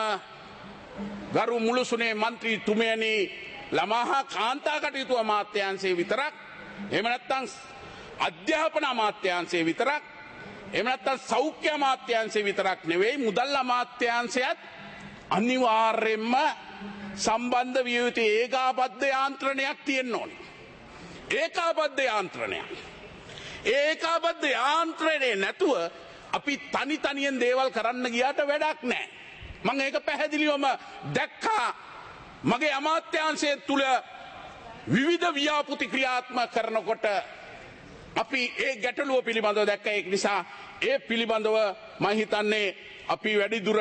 ගරු මුළුසුනේ මන්ත්‍රීතුමියනි ළමා හා කාන්තා කටයුතු අමාත්‍යාංශයේ විතරක් එහෙම නැත්නම් අධ්‍යාපන අමාත්‍යාංශයේ විතරක් එහෙම නැත්නම් සෞඛ්‍ය අමාත්‍යාංශයේ විතරක් නෙවෙයි මුදල් අමාත්‍යාංශයත් අනිවාර්යයෙන්ම සම්බන්ධ විය යුතු ඒකාබද්ධ යාන්ත්‍රණයක් තියෙන්න ඕනේ. ඒකාබද්ධ යාන්ත්‍රණයක්. ඒකාබද්ධ යාන්ත්‍රණේ නැතුව අපි තනි තනියෙන් දේවල් කරන්න ගියාට වැඩක් නැහැ. මම ඒක පැහැදිලිවම දැක්කා. මගේ අමාත්‍යාංශය තුල විවිධ ව්‍යාපෘති ක්‍රියාත්මක කරනකොට අපි ඒ ගැටලුව පිළිබඳව දැක්ක. ඒක නිසා ඒ පිළිබඳව මම හිතන්නේ අපි වැඩි දුර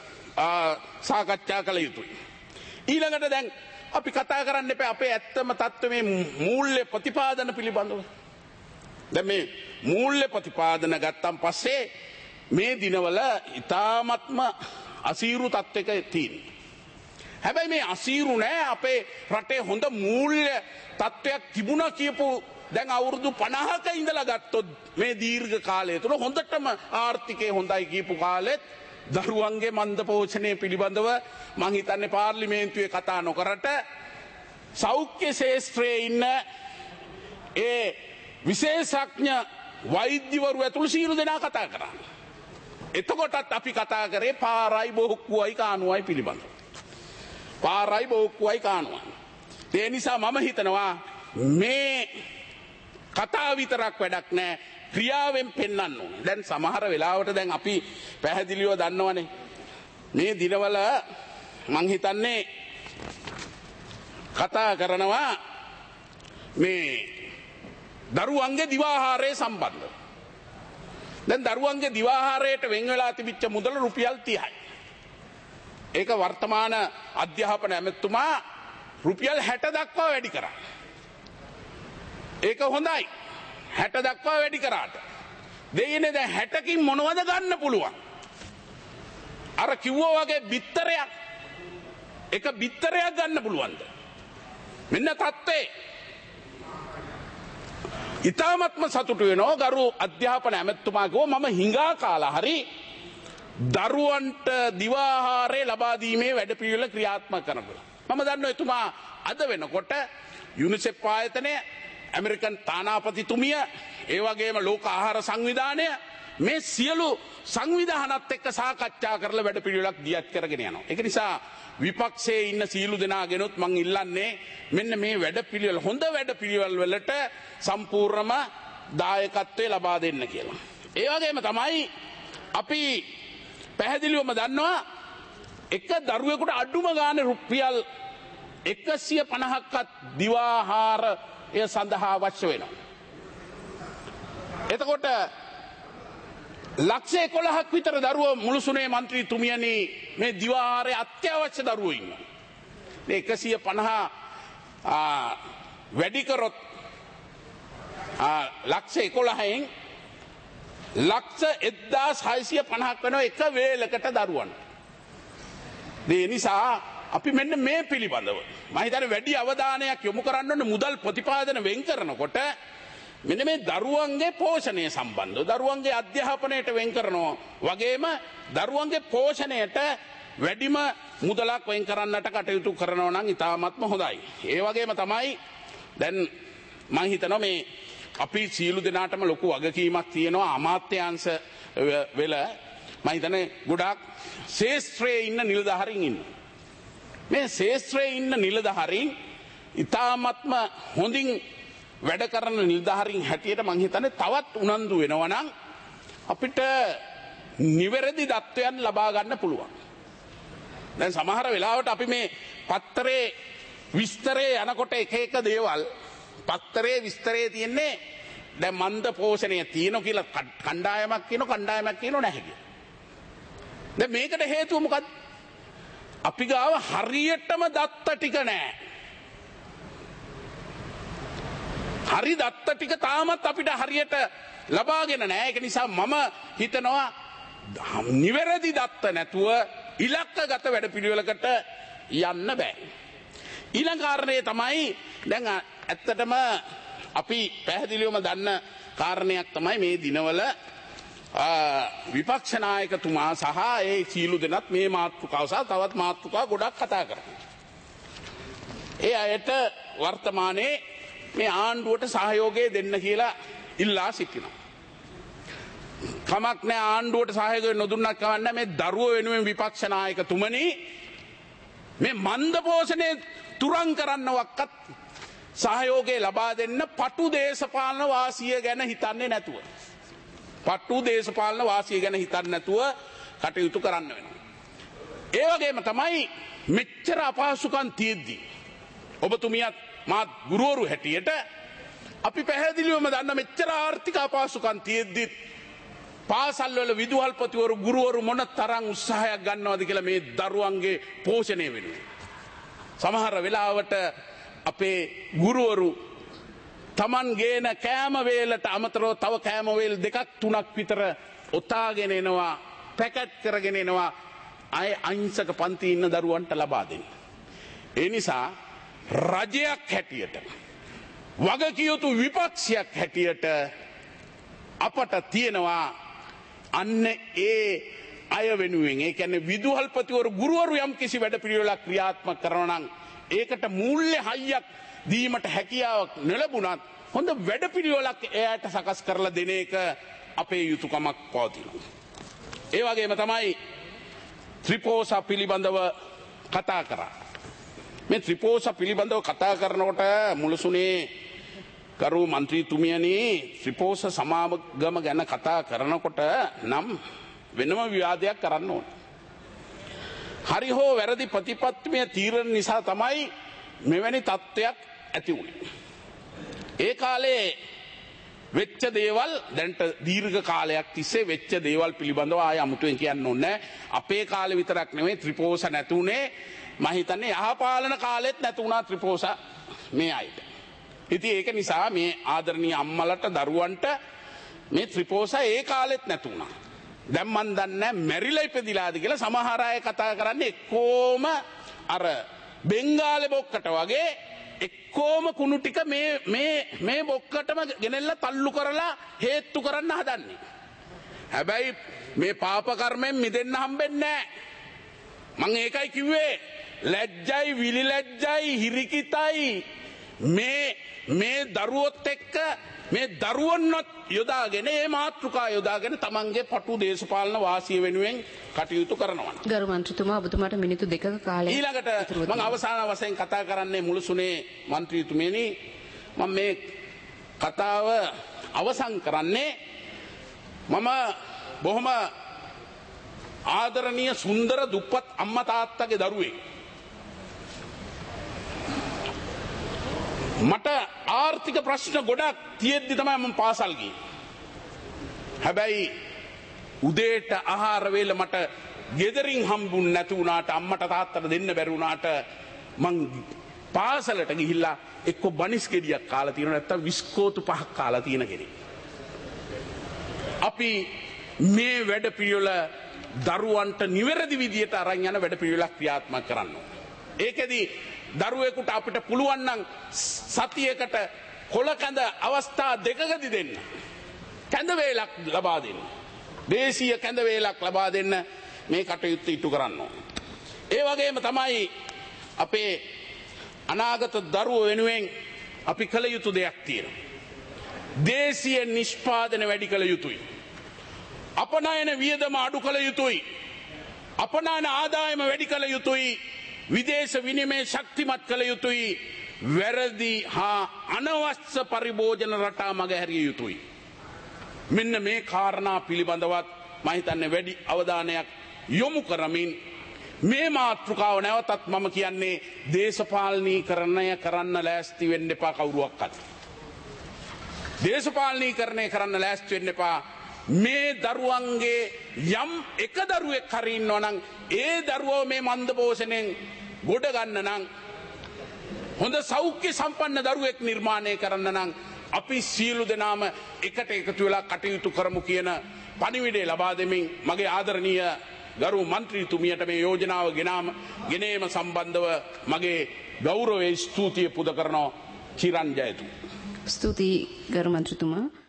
සාකච්ඡා කළ යුතුයි. ඊළඟට දැන් අපි කතා කරන්න එපා අපේ ඇත්තම තත්ත්ව මේ මූල්‍ය ප්‍රතිපාදන පිළිබඳව. දැන් මේ මූල්‍ය ප්‍රතිපාදන ගත්තන් පස්සේ මේ දිනවල ඉතාමත්ම අසීරු තත්ත්වයක තියෙනවා. හැබැයි මේ අසීරු නෑ අපේ රටේ හොඳ මූල්‍ය තත්ත්වයක් තිබුණා කියපු දැන් අවුරුදු පනහක ඉඳලා ගත්තොත් මේ දීර්ඝ කාලය තුළ හොඳටම ආර්ථිකය හොඳයි කියපු කාලෙත් දරුවන්ගේ මන්ද පෝෂණය පිළිබඳව මං හිතන්නේ පාර්ලිමේන්තුවේ කතා නොකරට සෞඛ්‍ය ශාස්ත්‍රයේ ඉන්න ඒ විශේෂඥ වෛද්‍යවරු ඇතුළු සියලු දෙනා කතා කරා. එතකොටත් අපි කතා කරේ පාරයි බොහොක්කුවයි කානුවයි පිළිබඳව. පාරයි බොහොක්කුවයි කානුවයි. ඒ නිසා මම හිතනවා මේ කතා විතරක් වැඩක් නෑ ක්‍රියාවෙන් පෙන්වන්න ඕනේ. දැන් සමහර වෙලාවට දැන් අපි පැහැදිලිව දන්නවනේ මේ දිනවල මං හිතන්නේ කතා කරනවා මේ දරුවන්ගේ දිවාහාරය සම්බන්ධව. දැන් දරුවන්ගේ දිවාහාරයට වෙන් වෙලා තිබිච්ච මුදල රුපියල් තිහයි. ඒක වර්තමාන අධ්‍යාපන ඇමතුමා රුපියල් හැට දක්වා වැඩි කරා. ඒක හොඳයි. හැට දක්වා වැඩි කරාට. දෙයිනේ දැන් හැටකින් මොනවද ගන්න පුළුවන්? අර කිව්වා වගේ බිත්තරයක් එක බිත්තරයක් ගන්න පුළුවන්ද? මෙන්න තත්ත්වේ. ඉතාමත්ම සතුටු වෙනවා ගරු අධ්‍යාපන ඇමතුමා කිව්වා මම හිඟා කාලා හරි දරුවන්ට දිවාහාරය ලබා දීමේ වැඩපිළිවෙල ක්‍රියාත්මක කරනවා. මම දන්නවා එතුමා අද වෙනකොට යුනිසෙෆ් ආයතනය ඇමරිකන් තානාපතිතුමිය ඒ වගේම ලෝක ආහාර සංවිධානය මේ සියලු සංවිධානත් එක්ක සාකච්ඡා කරලා වැඩපිළිවෙලක් දියත් කරගෙන යනවා. ඒක නිසා විපක්ෂයේ ඉන්න සියලු දෙනාගෙනුත් මං ඉල්ලන්නේ මෙන්න මේ වැඩපිළිවෙල හොඳ වැඩපිළිවෙල වලට සම්පූර්ණම දායකත්වය ලබා දෙන්න කියලා. ඒ වගේම තමයි අපි පැහැදිලිවම දන්නවා එක දරුවෙකුට අඩුම ගානේ රුපියල් එකසිය පනහක්වත් දිවාහාර එය සඳහා අවශ්‍ය වෙනවා. එතකොට ලක්ෂ එකොළහක් විතර දරුවෝ මුළුසුනේ මන්ත්‍රීතුමියනි මේ දිවාහාරයේ අත්‍යවශ්‍ය දරුවෝ ඉන්නවා. මේ එකසිය පනහ වැඩි කරොත් ලක්ෂ එකොළහෙන් ලක්ෂ එක්දාස් හයසිය පනහක් වෙනවා එක වේලකට දරුවන්ට. ඒ නිසා අපි මෙන්න මේ පිළිබඳව මම හිතන්නේ වැඩි අවධානයක් යොමු කරන්න ඕනේ මුදල් ප්‍රතිපාදන වෙන් කරනකොට මෙන්න මේ දරුවන්ගේ පෝෂණය සම්බන්ධව දරුවන්ගේ අධ්‍යාපනයට වෙන් කරනවා වගේම දරුවන්ගේ පෝෂණයට වැඩිම මුදලක් වෙන් කරන්නට කටයුතු කරනවා නම් ඉතාමත්ම හොඳයි. ඒ වගේම තමයි දැන් මම හිතනවා මේ අපි සීලු දෙනාටම ලොකු වගකීමක් තියෙනවා අමාත්‍යාංශ වෙල මම හිතන්නේ ගොඩාක් ශාස්ත්‍රයේ ඉන්න නිලධාරීන් ඉන්නවා. මේ ශාස්ත්‍රයේ ඉන්න නිලධාරීන් ඉතාමත්ම හොඳින් වැඩ කරන නිලධාරීන් හැටියට මම හිතන්නේ තවත් උනන්දු වෙනවා නම් අපිට නිවැරදි දත්වයන් ලබා ගන්න පුළුවන්. දැන් සමහර වෙලාවට අපි මේ පත්තරේ විස්තරේ යනකොට එක එක දේවල් පත්තරේ විස්තරේ තියෙන්නේ දැන් මන්ද පෝෂණය තියෙන කියලා කණ්ඩායමක් කියන කණ්ඩායමක් කියන නැහැ කියලා. දැන් මේකට හේතුව මොකද්ද? අපි ගාව හරියටම දත්ත ටික නැහැ. හරි දත්ත ටික තාමත් අපිට හරියට ලබාගෙන නැහැ. ඒක නිසා මම හිතනවා නිවැරදි දත්ත නැතුව ඉලක්කගත වැඩපිළිවෙලකට යන්න බෑ. ඊළඟ කාරණේ තමයි දැන් ඇත්තටම අපි පැහැදිලිවම දන්න කාරණයක් තමයි මේ දිනවල විපක්ෂ නායකතුමා සහ ඒ සීලු දෙනත් මේ මාතෘකාව සහ තවත් මාතෘකා ගොඩක් කතා කරනවා. ඒ අයට වර්තමානයේ මේ ආණ්ඩුවට සහයෝගය දෙන්න කියලා ඉල්ලා සිටිනවා. කමක් නෑ ආණ්ඩුවට සහයෝගය නොදුන්නත් කමක් නෑ මේ දරුවෝ වෙනුවෙන් විපක්ෂ නායකතුමනි මේ මන්ද පෝෂණය තුරන් කරන්නවක්වත් සහයෝගය ලබා දෙන්න පටු දේශපාලන වාසිය ගැන හිතන්නේ නැතුව. පටු දේශපාලන වාසිය ගැන හිතන්නේ නැතුව කටයුතු කරන්න වෙනවා. ඒ වගේම තමයි මෙච්චර අපහසුකම් තියෙද්දි ඔබතුමියත් මාත් ගුරුවරු හැටියට අපි පැහැදිලිවම දන්න මෙච්චර ආර්ථික අපහසුකම් තියෙද්දි පාසල් වල විදුහල්පතිවරු ගුරුවරු මොන තරම් උත්සාහයක් ගන්නවද කියලා මේ දරුවන්ගේ පෝෂණය වෙනුවෙන්. සමහර වෙලාවට අපේ ගුරුවරු තමන් ගේන කෑම වේලට අමතරව තව කෑම වේල් දෙකක් තුනක් විතර ඔතාගෙන එනවා පැකට් කරගෙන එනවා අය අහිංසක පන්ති ඉන්න දරුවන්ට ලබා දෙන්න. ඒ නිසා රජයක් හැටියට වගකිය යුතු විපක්ෂයක් හැටියට අපට තියෙනවා අන්න ඒ අය වෙනුවෙන් ඒ කියන්නේ විදුහල්පතිවරු ගුරුවරු යම් කිසි වැඩපිළිවෙලක් ක්‍රියාත්මක කරනවා නම් ඒකට මූල්‍ය හයියක් දීමට හැකියාවක් නොලැබුණත් හොඳ වැඩපිළිවෙලක් එයාට සකස් කරලා දෙන එක අපේ යුතුයකමක් පවතිනවා. ඒ වගේම තමයි ත්‍රිපෝසා පිළිබඳව කතා කරා. මේ ත්‍රිපෝසා පිළිබඳව කතා කරනකොට මුලසුනේ කරු මන්ත්‍රීතුමියනි ත්‍රිපෝසා සමාගම ගැන කතා කරනකොට නම් වෙනම විවාදයක් කරන්න ඕන. හරි හෝ වැරදි ප්‍රතිපත්තිමය තීරණ නිසා තමයි මෙවැනි තත්ත්වයක් ඇති වුණේ. ඒ කාලේ වෙච්ච දේවල් දැන්ට දීර්ඝ කාලයක් තිස්සේ වෙච්ච දේවල් පිළිබඳව ආය අමුතුවෙන් කියන්න ඕනේ. අපේ කාලේ විතරක් නෙමෙයි ත්‍රිපෝසා නැතුනේ මම හිතන්නේ යහපාලන කාලෙත් නැතුණා ත්‍රිපෝසා මේ අයට. ඉතින් ඒක නිසා මේ ආදරණීය අම්මලට දරුවන්ට මේ ත්‍රිපෝසා ඒ කාලෙත් නැතුණා. දැන් මන් දන්නේ මැරිලා ඉපදිලාද කියලා සමහර අය කතා කරන්නේ එක්කෝම අර බෙන්ගාලේ බොක්කට වගේ එක්කෝම කුණු ටික මේ මේ මේ බොක්කටම ගෙනෙල්ලා තල්ලු කරලා හේතු කරන්න හදන්නේ. හැබැයි මේ පාප කර්මෙන් මිදෙන්න හම්බෙන්නේ නැහැ. මං ඒකයි කිව්වේ ලැජ්ජයි විලිලැජ්ජයි හිරිකිතයි මේ මේ දරුවොත් එක්ක මේ දරුවන්වත් යොදාගෙන ඒ මාතෘකා යොදාගෙන තමන්ගේ පටු දේශපාලන වාසිය වෙනුවෙන් කටයුතු කරනවා. ගරු මන්ත්‍රීතුමා ඔබතුමාට මිනිත්තු දෙකක කාලයක් ඊළඟට මම අවසාන වශයෙන් කතා කරන්නේ මුළුසුනේ මන්ත්‍රීතුමනි මම මේ කතාව අවසන් කරන්නේ මම බොහොම ආදරණීය සුන්දර දුප්පත් අම්මා තාත්තගේ දරුවෙක්. මට ආර්ථික ප්‍රශ්න ගොඩක් තියෙද්දි තමයි මම පාසල් ගියේ. හැබැයි උදේට ආහාර වේල මට ගෙදරින් හම්බුන් නැති වුණාට අම්මට තාත්තට දෙන්න බැරි වුණාට මං පාසලට ගිහිල්ලා එක්ක බනිස් ගෙඩියක් කාලා තියෙනවා නැත්නම් විස්කෝතු පහක් කාලා තියෙන කෙනෙක්. අපි මේ වැඩ පිළිවෙල දරුවන්ට නිවැරදි විදියට අරන් යන වැඩ පිළිවෙලක් ක්‍රියාත්මක කරන්න ඕනේ. ඒකෙදි දරුවෙකුට අපිට පුළුවන් නම් සතියකට කොළ කැඳ අවස්ථා දෙකකදී දෙන්න. කැඳ වේලක් ලබා දෙන්න. දේශීය කැඳ වේලක් ලබා දෙන්න මේ කටයුත්ත ඉටු කරන්න ඕනේ. ඒ වගේම තමයි අපේ අනාගත දරුවෝ වෙනුවෙන් අපි කළ යුතු දෙයක් තියෙනවා. දේශීය නිෂ්පාදන වැඩි කළ යුතුයි. අපනයන වියදම අඩු කළ යුතුයි. අපනයන ආදායම වැඩි කළ යුතුයි. විදේශ විනිමය ශක්තිමත් කළ යුතුයි. වැරදි හා අනවශ්‍ය පරිභෝජන රටා මගහැරිය යුතුයි. මෙන්න මේ කාරණා පිළිබඳවත් මම හිතන්නේ වැඩි අවධානයක් යොමු කරමින් මේ මාතෘකාව නැවතත් මම කියන්නේ දේශපාලනීකරණය කරන්න ලෑස්ති වෙන්න එපා කවුරුවක්වත්. දේශපාලනීකරණය කරන්න ලෑස්ති වෙන්න එපා. මේ දරුවන්ගේ යම් එක දරුවෙක් හරි ඉන්නවා නම් ඒ දරුවෝ මේ මන්ද පෝෂණයෙන් ගොඩ ගන්න නම් හොඳ සෞඛ්‍ය සම්පන්න දරුවෙක් නිර්මාණය කරන්න නම් අපි සියලු දෙනාම එකට එකතු වෙලා කටයුතු කරමු කියන පණිවිඩය ලබා දෙමින් මගේ ආදරණීය ගරු මන්ත්‍රීතුමියට මේ යෝජනාව ගෙනාම ගෙනීම සම්බන්ධව මගේ ගෞරවයේ ස්තුතිය පුද කරනවා. චිරන් ජයතු. ස්තුතියි ගරු මන්ත්‍රීතුමා.